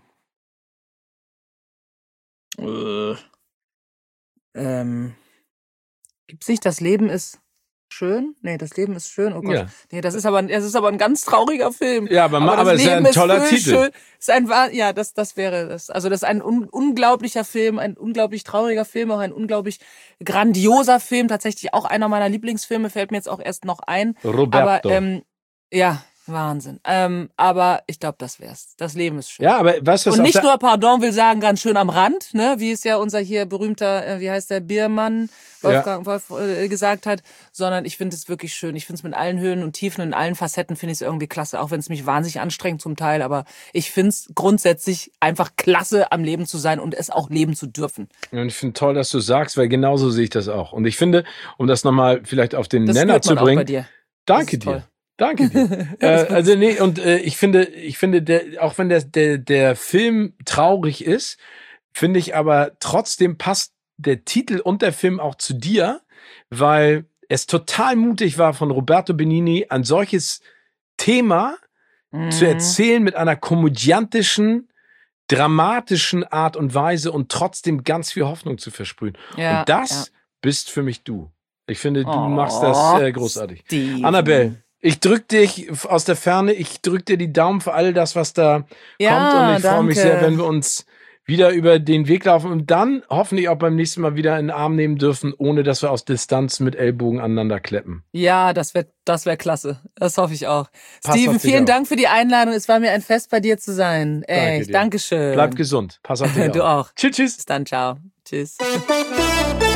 Äh, ähm, gibt's nicht, das Leben ist schön? Nee, das Leben ist schön. Oh Gott. Ja. Nee, das ist aber, das ist aber ein ganz trauriger Film. Ja, aber, aber, das aber es ist ja Leben ein toller voll Titel. Schön. Ist ein, wahr- ja, das, das wäre das. Also das ist ein un, unglaublicher Film, ein unglaublich trauriger Film, auch ein unglaublich grandioser Film. Tatsächlich auch einer meiner Lieblingsfilme, fällt mir jetzt auch erst noch ein. Roberto. Aber ähm, ja, Wahnsinn. Ähm, aber ich glaube, das wär's. Das Leben ist schön. Ja, aber weißt du, was Und auf nicht der- nur, pardon, will sagen, ganz schön am Rand, ne, wie es ja unser hier berühmter, äh, wie heißt der, Biermann, Wolfgang Wolf, äh, gesagt hat, sondern ich finde es wirklich schön. Ich finde es mit allen Höhen und Tiefen und in allen Facetten finde ich es irgendwie klasse, auch wenn es mich wahnsinnig anstrengt zum Teil, aber ich finde es grundsätzlich einfach klasse, am Leben zu sein und es auch leben zu dürfen. Und ich finde toll, dass du sagst, weil genauso sehe ich das auch. Und ich finde, um das nochmal vielleicht auf den Das Nenner spürt zu man auch bei bringen, dir. danke Das ist toll. dir. Danke dir. äh, also nee, und äh, ich finde, ich finde, der, auch wenn der, der, der Film traurig ist, finde ich aber trotzdem passt der Titel und der Film auch zu dir, weil es total mutig war von Roberto Benigni, ein solches Thema Mhm. zu erzählen mit einer komödiantischen, dramatischen Art und Weise und trotzdem ganz viel Hoffnung zu versprühen. Ja, und das ja. bist für mich du. Ich finde, du Oh, machst das äh, großartig. Steven. Annabelle, ich drück dich aus der Ferne, ich drück dir die Daumen für all das, was da Ja, kommt. Und ich freue mich danke. sehr, wenn wir uns wieder über den Weg laufen und dann hoffentlich auch beim nächsten Mal wieder in den Arm nehmen dürfen, ohne dass wir aus Distanz mit Ellbogen aneinander kleppen. Ja, das wäre das wär klasse. Das hoffe ich auch. Pass Steven, auf dich vielen auf. Dank für die Einladung. Es war mir ein Fest, bei dir zu sein. Danke Echt, dir. Dankeschön. Bleib gesund. Pass auf dich Du auf. auch. Tschüss, tschüss. Bis dann, ciao. Tschüss. Tschüss.